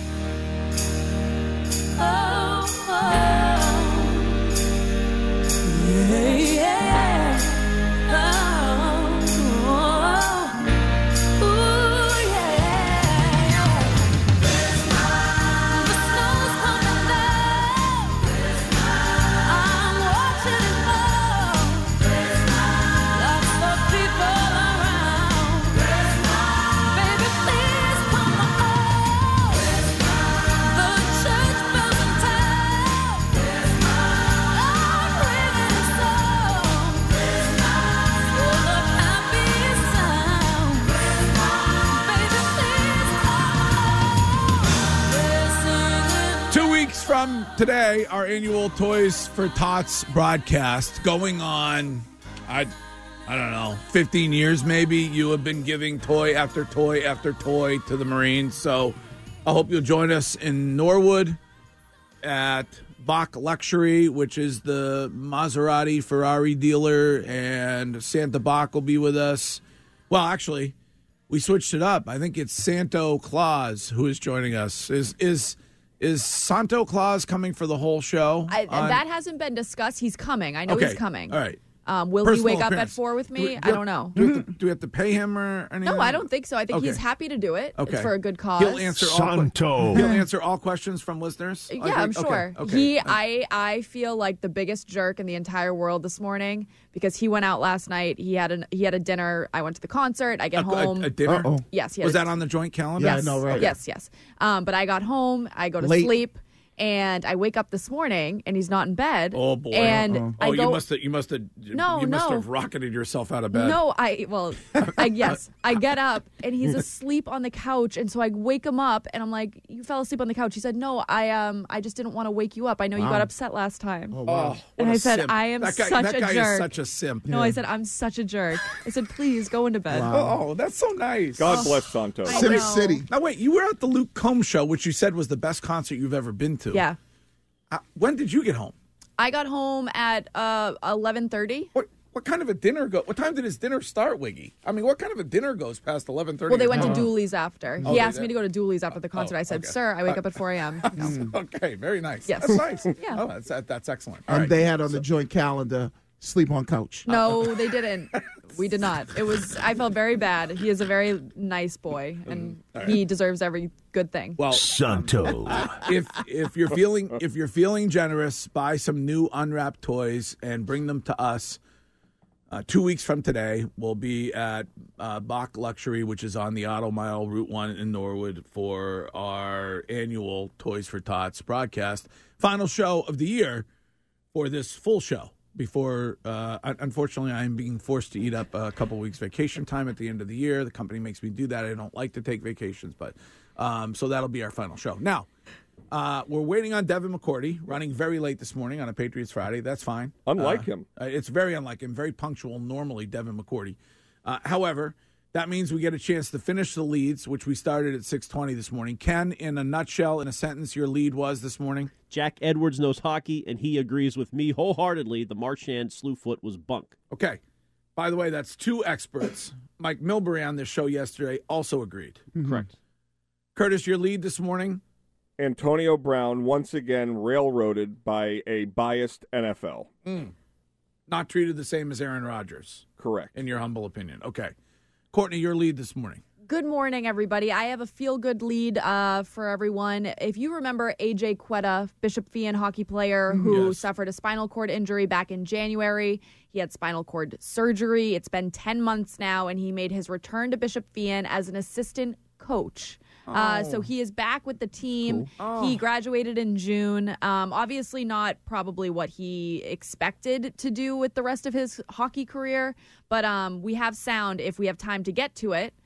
2 weeks from today, our annual Toys for Tots broadcast going on, I don't know, 15 years maybe. You have been giving toy after toy after toy to the Marines. So I hope you'll join us in Norwood at Bach Luxury, which is the Maserati Ferrari dealer, and Santa Bach will be with us. Well, actually, we switched it up. I think it's Santo Claus who is joining us. Is Santo Claus coming for the whole show? That hasn't been discussed. He's coming. I know he's coming. All right. Will he wake up at 4 with me? I don't know. Do we have to pay him or anything? No, I don't think so. I think he's happy to do it. Okay. It's for a good cause. He'll answer all questions from listeners? Yeah, I'm sure. Okay. I feel like the biggest jerk in the entire world this morning because he went out last night. He had a dinner. I went to the concert. I get home. A dinner? Uh-oh. Yes. Was that on the joint calendar? Yes. I know, right? Yes. But I got home. I go to Late. sleep. And I wake up this morning, and he's not in bed. Oh boy! And I go, you must have rocketed yourself out of bed. No, I get up, and he's asleep on the couch, and so I wake him up, and I'm like, "You fell asleep on the couch." He said, "No, I just didn't want to wake you up. I know you got upset last time." Oh, wow. And I said, simp. "I am that guy jerk." is such a simp. No, I said, "I'm such a jerk." I said, "Please go into bed." Wow. Oh, that's so nice. God bless Santo. I Sim know. City. Now wait, you were at the Luke Combs show, which you said was the best concert you've ever been to. Yeah. When did you get home? I got home at 11:30. What kind of a dinner go? What time did his dinner start, Wiggy? I mean, what kind of a dinner goes past 11:30? Well, they went to Dooley's after. Oh, he they asked me did? to go to Dooley's after the concert. I said, okay. "Sir, I wake up at 4 a.m." No. Okay, very nice. Yes. That's nice. Yeah. Oh, that's excellent. All And right. they had on the joint calendar, sleep on couch. No, they didn't. We did not. I felt very bad. He is a very nice boy, and he deserves every good thing. Well, Santo. if you're feeling generous, buy some new unwrapped toys and bring them to us. 2 weeks from today, we'll be at Bach Luxury, which is on the Auto Mile Route 1 in Norwood for our annual Toys for Tots broadcast. Final show of the year for this full show. Before, unfortunately, I am being forced to eat up a couple weeks vacation time at the end of the year. The company makes me do that. I don't like to take vacations, but so that'll be our final show. Now, we're waiting on Devin McCourty, running very late this morning on a Patriots Friday. That's fine. Unlike him. It's very unlike him. Very punctual, normally, Devin McCourty. However, that means we get a chance to finish the leads, which we started at 6:20 this morning. Ken, in a nutshell, in a sentence, your lead was this morning? Jack Edwards knows hockey, and he agrees with me wholeheartedly. The Marchand Slewfoot was bunk. Okay. By the way, that's two experts. Mike Milbury on this show yesterday also agreed. Correct. Curtis, your lead this morning? Antonio Brown once again railroaded by a biased NFL. Not treated the same as Aaron Rodgers. Correct. In your humble opinion. Okay. Courtney, your lead this morning. Good morning, everybody. I have a feel-good lead for everyone. If you remember A.J. Quetta, Bishop Fian hockey player who suffered a spinal cord injury back in January. He had spinal cord surgery. It's been 10 months now, and he made his return to Bishop Fian as an assistant coach. So he is back with the team. Cool. He graduated in June. Obviously not probably what he expected to do with the rest of his hockey career, but we have sound, if we have time to get to it,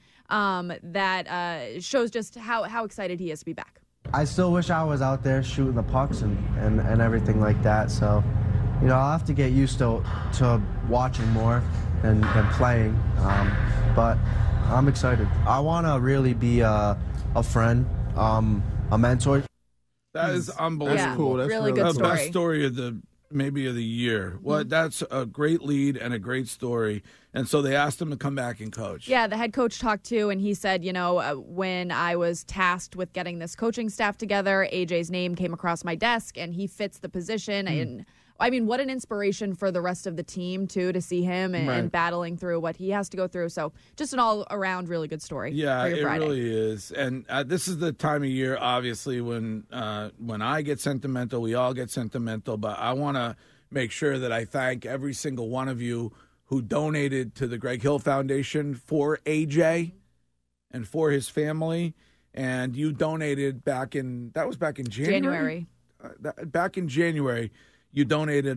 that shows just how excited he is to be back. I still wish I was out there shooting the pucks and everything like that. So, I'll have to get used to watching more than playing. But I'm excited. I want to really be a friend, a mentor. That is unbelievable. That's cool. That's really good the best story of the year. Well, that's a great lead and a great story. And so they asked him to come back and coach. Yeah, the head coach talked too, and he said, when I was tasked with getting this coaching staff together, AJ's name came across my desk, and he fits the position. And I mean, what an inspiration for the rest of the team, too, to see him and battling through what he has to go through. So just an all-around really good story. Yeah, for your it Friday. really is. And this is the time of year, obviously, when I get sentimental, we all get sentimental. But I want to make sure that I thank every single one of you who donated to the Greg Hill Foundation for AJ and for his family. And you donated back in January? Back in January. You donated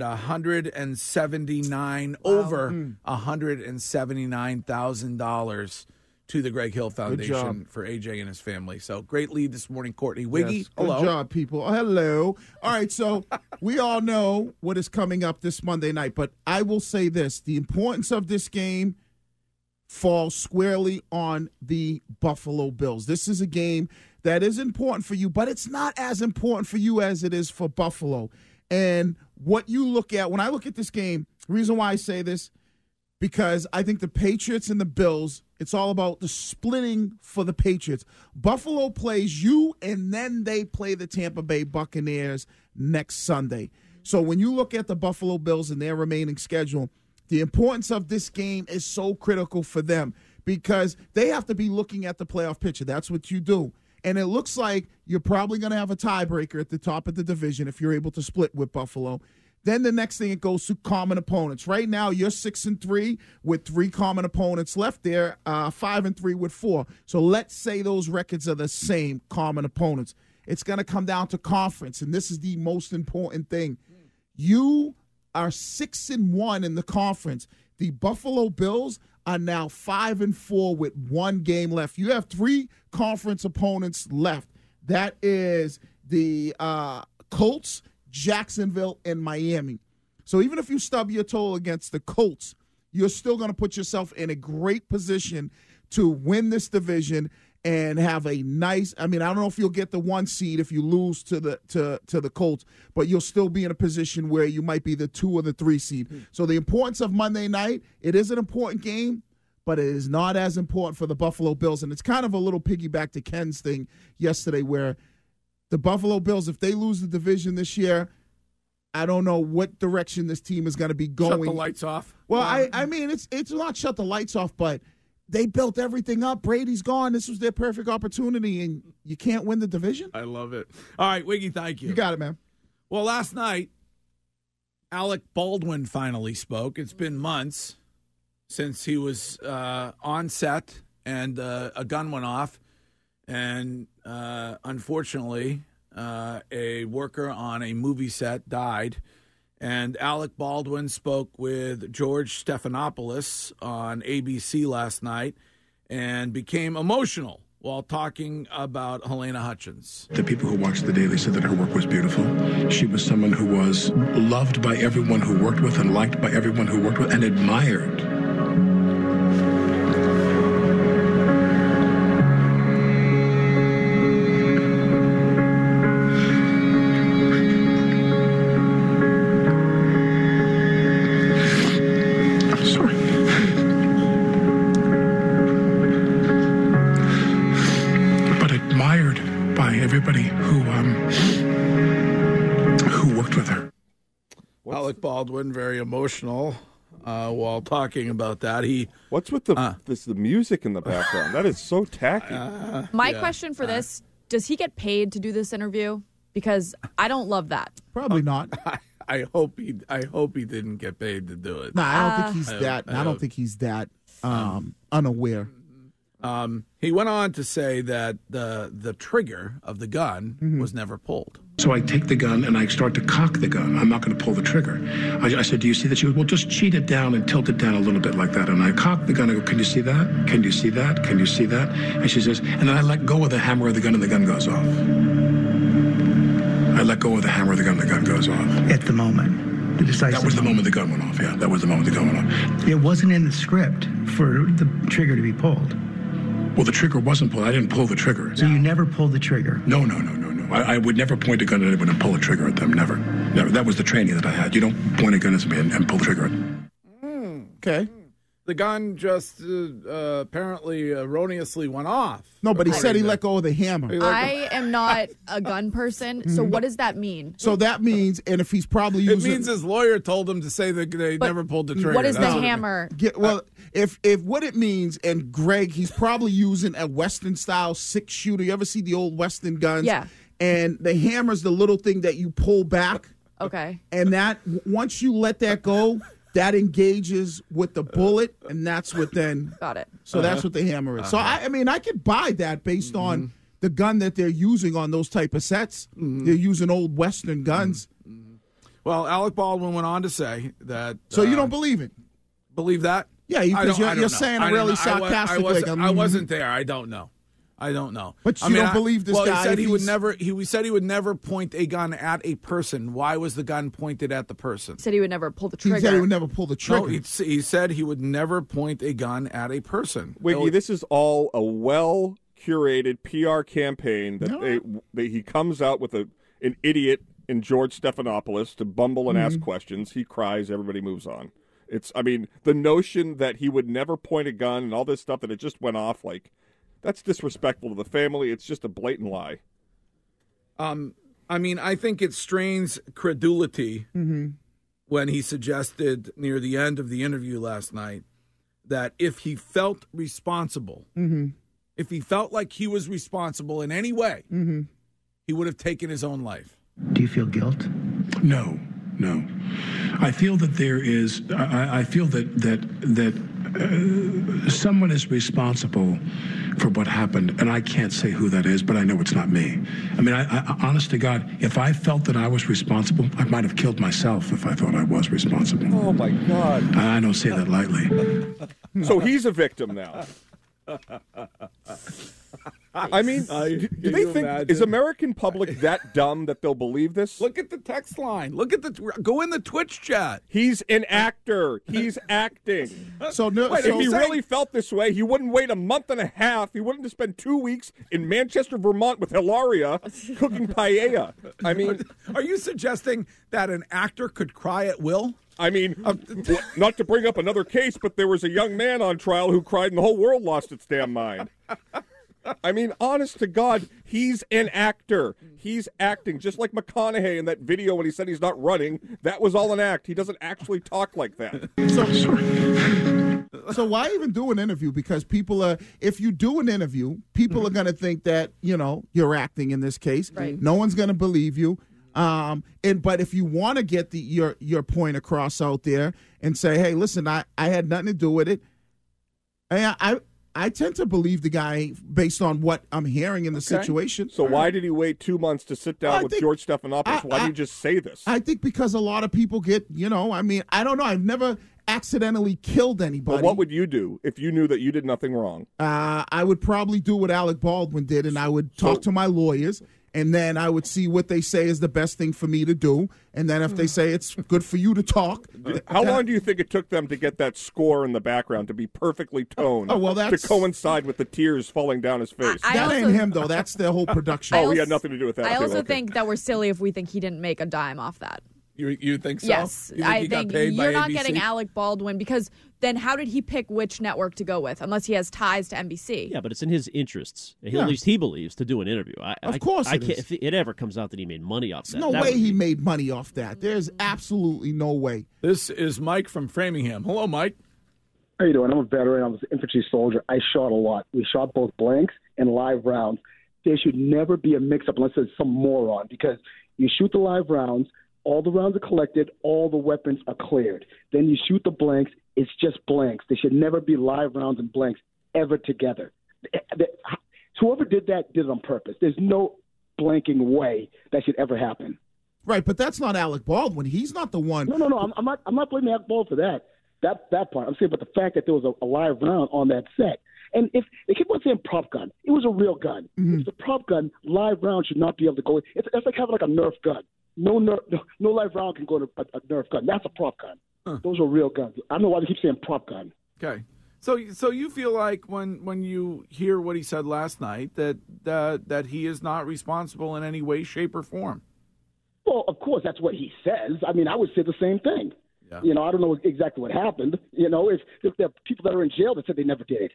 $179,000 $179,000 to the Greg Hill Foundation for AJ and his family. So great lead this morning, Courtney. Wiggy, yes, hello. Good job, people. Oh, hello. All right, so we all know what is coming up this Monday night, but I will say this. The importance of this game falls squarely on the Buffalo Bills. This is a game that is important for you, but it's not as important for you as it is for Buffalo. And what you look at, when I look at this game, the reason why I say this, because I think the Patriots and the Bills, it's all about the splitting for the Patriots. Buffalo plays you, and then they play the Tampa Bay Buccaneers next Sunday. So when you look at the Buffalo Bills and their remaining schedule, the importance of this game is so critical for them because they have to be looking at the playoff picture. That's what you do. And it looks like you're probably going to have a tiebreaker at the top of the division if you're able to split with Buffalo. Then the next thing, it goes to common opponents. Right now, you're 6-3 with 3 common opponents left there, 5-3 with 4. So let's say those records are the same, common opponents. It's going to come down to conference, and this is the most important thing. You are 6-1 in the conference. The Buffalo Bills are now 5-4 with 1 game left. You have 3 conference opponents left. That is the Colts, Jacksonville, and Miami. So even if you stub your toe against the Colts, you're still going to put yourself in a great position to win this division and have a nice, I don't know if you'll get the 1 seed if you lose to the Colts, but you'll still be in a position where you might be the 2 or the 3 seed. So the importance of Monday night, it is an important game, but it is not as important for the Buffalo Bills. And it's kind of a little piggyback to Ken's thing yesterday where the Buffalo Bills, if they lose the division this year, I don't know what direction this team is going to be going. Shut the lights off? Well, it's not shut the lights off, but they built everything up. Brady's gone. This was their perfect opportunity, and you can't win the division? I love it. All right, Wiggy, thank you. You got it, man. Well, last night, Alec Baldwin finally spoke. It's been months since he was on set and a gun went off. And unfortunately, a worker on a movie set died. And Alec Baldwin spoke with George Stephanopoulos on ABC last night and became emotional while talking about Helena Hutchins. The people who watched The Daily said that her work was beautiful. She was someone who was loved by everyone who worked with and liked by everyone who worked with and admired. Everybody who worked with her. Alec Baldwin, very emotional while talking about that. What's with the music in the background? That is so tacky. My question for this, does he get paid to do this interview? Because I don't love that. Probably not. I hope he didn't get paid to do it. No, I don't think he's that. I don't think he's that unaware. He went on to say that the trigger of the gun was never pulled. So I take the gun and I start to cock the gun. I'm not going to pull the trigger. I said, do you see that? She goes, well, just cheat it down and tilt it down a little bit like that. And I cock the gun. I go, can you see that? Can you see that? Can you see that? And she says, and then I let go of the hammer of the gun and the gun goes off. I let go of the hammer of the gun and the gun goes off. At the moment. That was the moment the gun went off, yeah. That was the moment the gun went off. It wasn't in the script for the trigger to be pulled. Well, the trigger wasn't pulled. I didn't pull the trigger. So you never pulled the trigger? No. I would never point a gun at anyone and pull a trigger at them. Never. That was the training that I had. You don't point a gun at me and pull the trigger. Okay. The gun just apparently erroneously went off. No, but he said he let go of the hammer. I am not a gun person, so what does that mean? So that means, and if he's probably using... It means his lawyer told him to say that they never pulled the trigger. What is the hammer? If what it means, and Greg, he's probably using a Western-style 6-shooter. You ever see the old Western guns? Yeah. And the hammer's the little thing that you pull back. Okay. And that, once you let that go... That engages with the bullet, and that's what then. Got it. So that's what the hammer is. So I could buy that based on the gun that they're using on those type of sets. They're using old Western guns. Well, Alec Baldwin went on to say that. So you don't believe it? Believe that? Yeah, because you're saying it really sarcastically. I wasn't there. I don't know. But you don't believe this guy? He said he said he would never point a gun at a person. Why was the gun pointed at the person? He said he would never pull the trigger. He said he would never pull the trigger. No, he said he would never point a gun at a person. Wiggy, this is all a well-curated PR campaign that he comes out with an idiot in George Stephanopoulos to bumble and ask questions. He cries. Everybody moves on. The notion that he would never point a gun and all this stuff that it just went off like. That's disrespectful to the family. It's just a blatant lie. I think it strains credulity when he suggested near the end of the interview last night that if he felt responsible, if he felt like he was responsible in any way, he would have taken his own life. Do you feel guilt? No. I feel that there is. I feel that someone is responsible for what happened, and I can't say who that is, but I know it's not me. I honest to God, if I felt that I was responsible, I might have killed myself if I thought I was responsible. Oh my God! I don't say that lightly. So he's a victim now. Do they think is American public that dumb that they'll believe this? Look at the text line. Go in the Twitch chat. He's an actor. He's acting. If he really felt this way, he wouldn't wait a month and a half. He wouldn't have spent 2 weeks in Manchester, Vermont with Hilaria cooking paella. Are you suggesting that an actor could cry at will? Not to bring up another case, but there was a young man on trial who cried and the whole world lost its damn mind. Honest to God, he's an actor. He's acting just like McConaughey in that video when he said he's not running. That was all an act. He doesn't actually talk like that. So why even do an interview? Because if you do an interview, people are going to think that, you're acting in this case. Right. No one's going to believe you. But if you want to get your point across out there and say, hey, listen, I had nothing to do with it. I tend to believe the guy based on what I'm hearing in the situation. So why did he wait 2 months to sit down with George Stephanopoulos? Why did you just say this? I think because a lot of people get, I don't know. I've never accidentally killed anybody. Well, what would you do if you knew that you did nothing wrong? I would probably do what Alec Baldwin did, and I would talk to my lawyers. And then I would see what they say is the best thing for me to do. And then if they say it's good for you to talk. How long do you think it took them to get that score in the background to be perfectly toned to coincide with the tears falling down his face? That ain't him, though. That's the whole production. He had nothing to do with that. I also think that we're silly if we think he didn't make a dime off that. You think so? Yes. I think you're not getting Alec Baldwin because then how did he pick which network to go with unless he has ties to NBC? Yeah, but it's in his interests, at least he believes, to do an interview. Of course it is. If it ever comes out that he made money off that. There's no way he made money off that. There's absolutely no way. This is Mike from Framingham. Hello, Mike. How you doing? I'm a veteran. I was an infantry soldier. I shot a lot. We shot both blanks and live rounds. There should never be a mix-up unless there's some moron because you shoot the live rounds, all the rounds are collected, all the weapons are cleared. Then you shoot the blanks, it's just blanks. There should never be live rounds and blanks ever together. Whoever did that did it on purpose. There's no blanking way that should ever happen. Right, but that's not Alec Baldwin. He's not the one. No. I'm not blaming Alec Baldwin for that part. I'm saying about the fact that there was a live round on that set. And if they keep on saying prop gun, it was a real gun. If it's a prop gun, live round should not be able to go. It's like having like a Nerf gun. No live round can go to a Nerf gun. That's a prop gun. Those are real guns. I don't know why they keep saying prop gun. Okay. So you feel like when you hear what he said last night that he is not responsible in any way, shape, or form? Well, of course, that's what he says. I mean, I would say the same thing. Yeah. I don't know exactly what happened. If there are people that are in jail that said they never did it.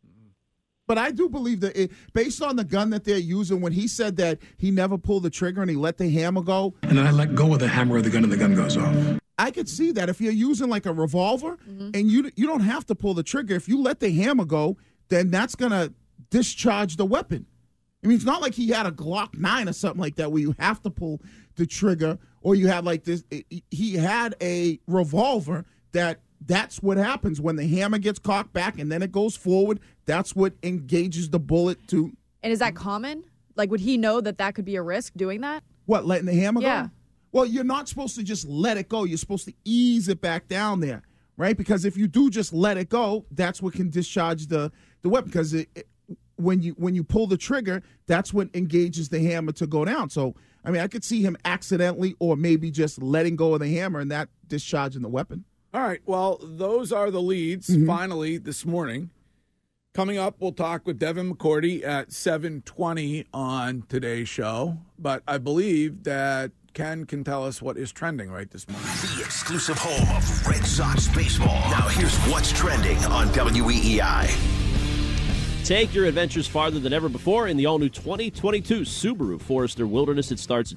But I do believe that based on the gun that they're using, when he said that he never pulled the trigger and he let the hammer go. And then I let go of the hammer of the gun and the gun goes off. I could see that if you're using like a revolver and you don't have to pull the trigger. If you let the hammer go, then that's going to discharge the weapon. I mean, it's not like he had a Glock 9 or something like that where you have to pull the trigger or you had like this. He had a revolver that's what happens when the hammer gets cocked back and then it goes forward. That's what engages the bullet to. And is that common? Like, would he know that could be a risk doing that? What, letting the hammer go? Well, you're not supposed to just let it go. You're supposed to ease it back down there, right? Because if you do just let it go, that's what can discharge the weapon. Because when you pull the trigger, that's what engages the hammer to go down. So, I mean, I could see him accidentally or maybe just letting go of the hammer and that discharging the weapon. All right, well, those are the leads finally this morning. Coming up, we'll talk with Devin McCourty at 7:20 on today's show. But I believe that Ken can tell us what is trending right this morning. The exclusive home of Red Sox baseball. Now here's what's trending on WEEI. Take your adventures farther than ever before in the all-new 2022 Subaru Forester Wilderness. It starts at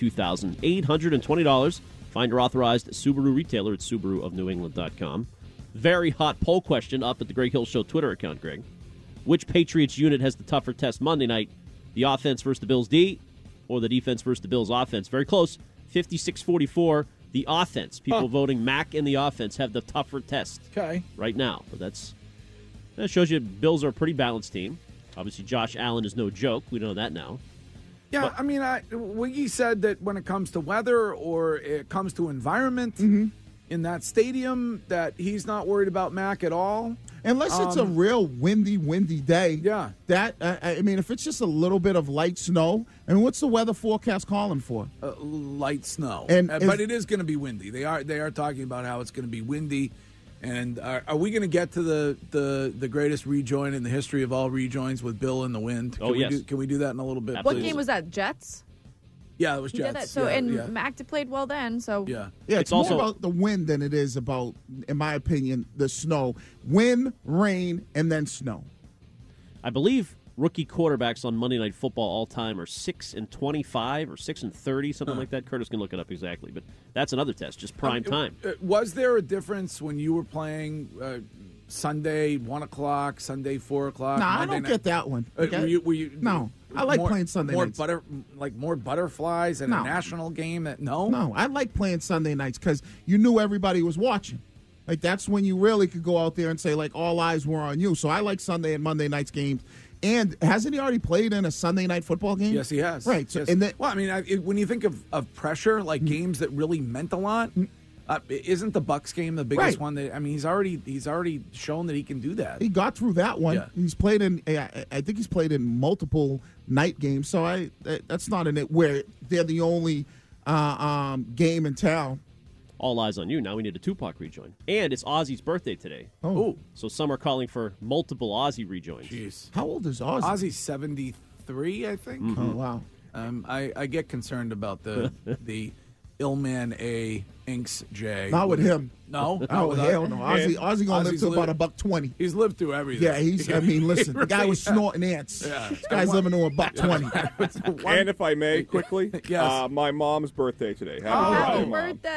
$32,820. Find your authorized Subaru retailer at SubaruofNewEngland.com. Very hot poll question up at the Greg Hill Show Twitter account, Greg. Which Patriots unit has the tougher test Monday night? The offense versus the Bills' D or the defense versus the Bills' offense? Very close. 56-44. The offense. People voting Mac and the offense have the tougher test right now. But that shows you Bills are a pretty balanced team. Obviously, Josh Allen is no joke. We know that now. Yeah, but, I mean, Wiggy said that when it comes to weather or it comes to environment in that stadium, that he's not worried about Mac at all. Unless it's a real windy day. Yeah. That I mean, if it's just a little bit of light snow, I mean, what's the weather forecast calling for? Light snow. But it is going to be windy. They are talking about how it's going to be windy. And are we going to get to the greatest rejoin in the history of all rejoins with Bill in the wind? Can we do that in a little bit? What please? game was that? Jets? Yeah, it was He did Jets. that. So Mac played well then. So yeah, it's more about the wind than it is about, in my opinion, the snow. Wind, rain, and then snow. I believe rookie quarterbacks on Monday Night Football all time are 6-25 or 6-30, something like that. Curtis can look it up exactly, but that's another test, just prime time. Was there a difference when you were playing Sunday 1 o'clock, Sunday 4 o'clock? No, Monday I don't night? get that one. Were you no, I like playing Sunday nights. More butterflies and a national game. No, I like playing Sunday nights because you knew everybody was watching. Like, that's when you really could go out there and say, like, all eyes were on you. So I like Sunday and Monday nights games. And hasn't he already played in a Sunday night football game? Yes, he has. Right. So, yes. Well, I mean, when you think of pressure, like games that really meant a lot, isn't the Bucs game the biggest one? That, I mean, he's already shown that he can do that. He got through that one. Yeah. He's played in. I think he's played in multiple night games. So that's not in it where they're the only game in town. All eyes on you. Now we need a Tupac rejoin. And it's Ozzy's birthday today. Oh. So some are calling for multiple Ozzy rejoins. Jeez. How old is Ozzy? Ozzy's 73, I think. Mm-hmm. Oh, wow. I get concerned about the Illman A. Inks J. Not with him. No? Oh, hell no. Ozzy gonna live to about $120. He's lived through everything. Yeah, listen, the guy was snorting ants. Yeah. This guy's living to $120. And if I may, quickly, yes. My mom's birthday today. Happy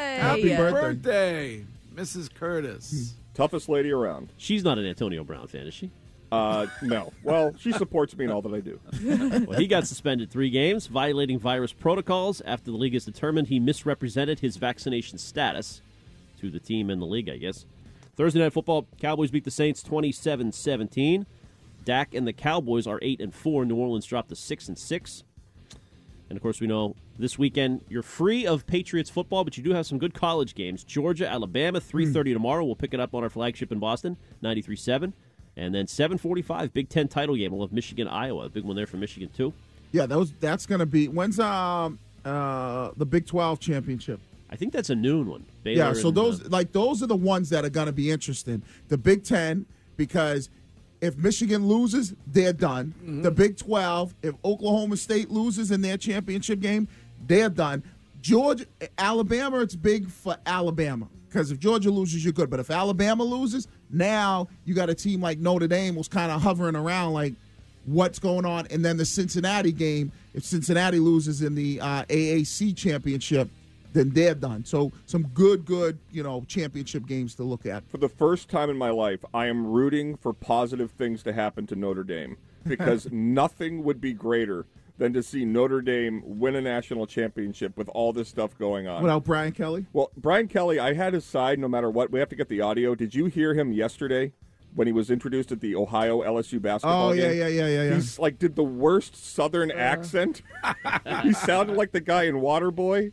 birthday, Mrs. Curtis. Toughest lady around. She's not an Antonio Brown fan, is she? No. Well, she supports me in all that I do. Well, he got suspended 3 games, violating virus protocols after the league has determined he misrepresented his vaccination status to the team and the league, I guess. Thursday Night Football, Cowboys beat the Saints 27-17. Dak and the Cowboys are 8-4. New Orleans dropped to 6-6. And, of course, we know this weekend you're free of Patriots football, but you do have some good college games. Georgia, Alabama, 3:30 tomorrow. We'll pick it up on our flagship in Boston, 93.7. And then 7:45, Big Ten title game. We'll have Michigan, Iowa. A big one there for Michigan, too. Yeah, that's going to be – when's the Big 12 championship? I think that's a noon one. Baylor so those are the ones that are going to be interesting. The Big Ten, because if Michigan loses, they're done. Mm-hmm. The Big 12, if Oklahoma State loses in their championship game, they're done. Alabama, it's big for Alabama. Because if Georgia loses, you're good. But if Alabama loses, now you got a team like Notre Dame who's kind of hovering around like what's going on. And then the Cincinnati game, if Cincinnati loses in the AAC championship, then they're done. So some good, championship games to look at. For the first time in my life, I am rooting for positive things to happen to Notre Dame because nothing would be greater than to see Notre Dame win a national championship with all this stuff going on. Without Brian Kelly? Well, Brian Kelly, I had his side no matter what. We have to get the audio. Did you hear him yesterday when he was introduced at the Ohio LSU basketball game. Yeah. He's like did the worst Southern accent. He sounded like the guy in Waterboy,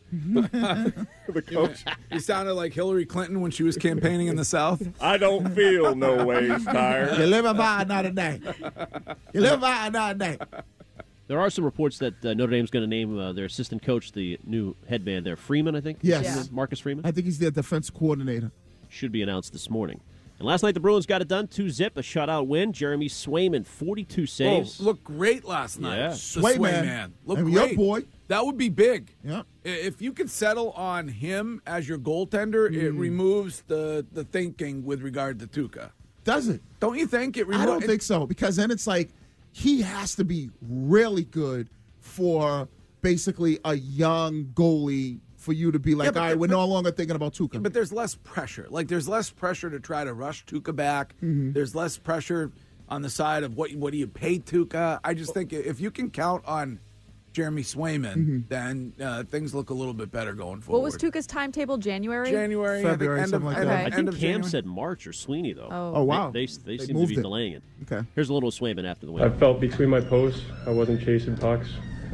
the coach. He sounded like Hillary Clinton when she was campaigning in the South. I don't feel no ways tired. You live by another day. You live by another day. There are some reports that Notre Dame's going to name their assistant coach the new head man there, Freeman, I think. Yes. Marcus Freeman. I think he's their defense coordinator. Should be announced this morning. And last night the Bruins got it done, 2-0, a shutout win. Jeremy Swayman, 42 saves. Looked great last night. Yeah. Swayman. Looked great. Your boy. That would be big. Yeah. If you could settle on him as your goaltender, it removes the thinking with regard to Tuukka. Does it? Don't you think? I don't think so, because then it's like he has to be really good for basically a young goalie for you to be like, all right, we're no longer thinking about Tuukka. But there's less pressure. Like, there's less pressure to try to rush Tuukka back. There's less pressure on the side of what do you pay Tuukka. I just think if you can count on Jeremy Swayman, then things look a little bit better going forward. What was Tuukka's timetable? January? February, something like that. I think Cam said March or Sweeney, though. Oh, wow. They seem to be delaying it. Okay. Here's a little Swayman after the win. I felt between my posts, I wasn't chasing pucks.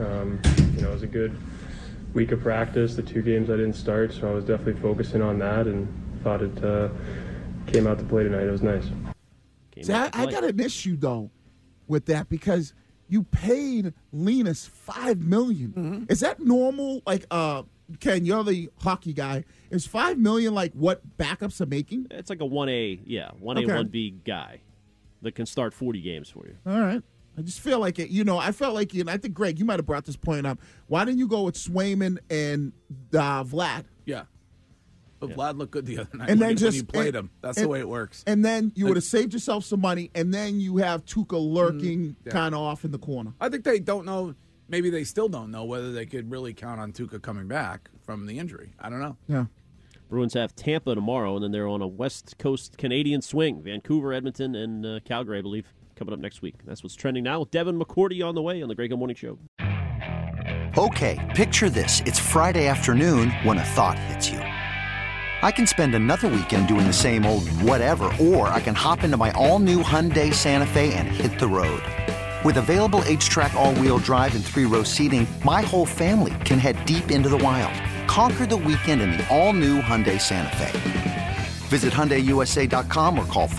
It was a good week of practice. The 2 games I didn't start, so I was definitely focusing on that and thought it came out to play tonight. It was nice. See, I got an issue, though, with that because you paid Linus $5 million. Is that normal? Like, Ken, you're the hockey guy. Is $5 million like what backups are making? It's like a 1A, 1B guy that can start 40 games for you. All right. I just feel like it. I felt like I think, Greg, you might have brought this point up. Why didn't you go with Swayman and Vlad? Yeah. But Vlad looked good the other night and when then you played him. That's the way it works. And then you would have saved yourself some money, and then you have Tuukka lurking kind of off in the corner. I think they don't know. Maybe they still don't know whether they could really count on Tuukka coming back from the injury. I don't know. Yeah. Bruins have Tampa tomorrow, and then they're on a West Coast Canadian swing. Vancouver, Edmonton, and Calgary, I believe, coming up next week. That's what's trending now with Devin McCourty on the way on the Greg Hill Morning Show. Okay, picture this. It's Friday afternoon when a thought hits you. I can spend another weekend doing the same old whatever, or I can hop into my all-new Hyundai Santa Fe and hit the road. With available H-Track all-wheel drive and 3-row seating, my whole family can head deep into the wild. Conquer the weekend in the all-new Hyundai Santa Fe. Visit HyundaiUSA.com or call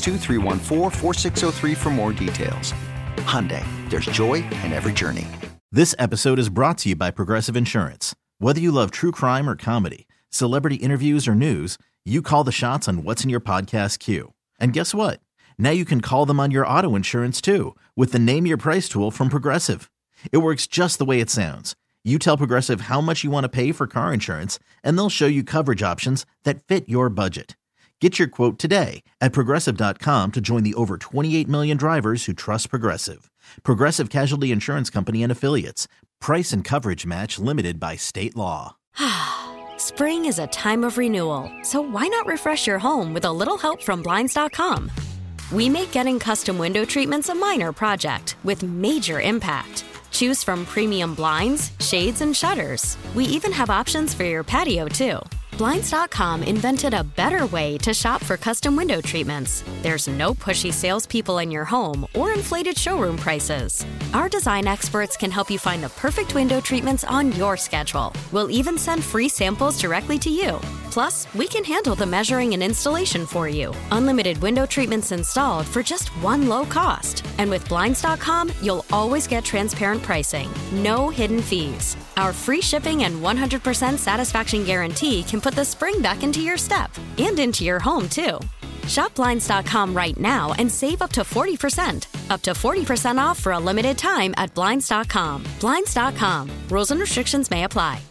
562-314-4603 for more details. Hyundai, there's joy in every journey. This episode is brought to you by Progressive Insurance. Whether you love true crime or comedy, celebrity interviews or news, you call the shots on what's in your podcast queue. And guess what? Now you can call them on your auto insurance too with the Name Your Price tool from Progressive. It works just the way it sounds. You tell Progressive how much you want to pay for car insurance, and they'll show you coverage options that fit your budget. Get your quote today at Progressive.com to join the over 28 million drivers who trust Progressive. Progressive Casualty Insurance Company and Affiliates. Price and coverage match limited by state law. Spring is a time of renewal, so why not refresh your home with a little help from Blinds.com? We make getting custom window treatments a minor project with major impact. Choose from premium blinds, shades, and shutters. We even have options for your patio, too. Blinds.com invented a better way to shop for custom window treatments. There's no pushy salespeople in your home or inflated showroom prices. Our design experts can help you find the perfect window treatments on your schedule. We'll even send free samples directly to you. Plus, we can handle the measuring and installation for you. Unlimited window treatments installed for just one low cost. And with Blinds.com, you'll always get transparent pricing. No hidden fees. Our free shipping and 100% satisfaction guarantee can put the spring back into your step and into your home, too. Shop Blinds.com right now and save up to 40%. Up to 40% off for a limited time at Blinds.com. Blinds.com. Rules and restrictions may apply.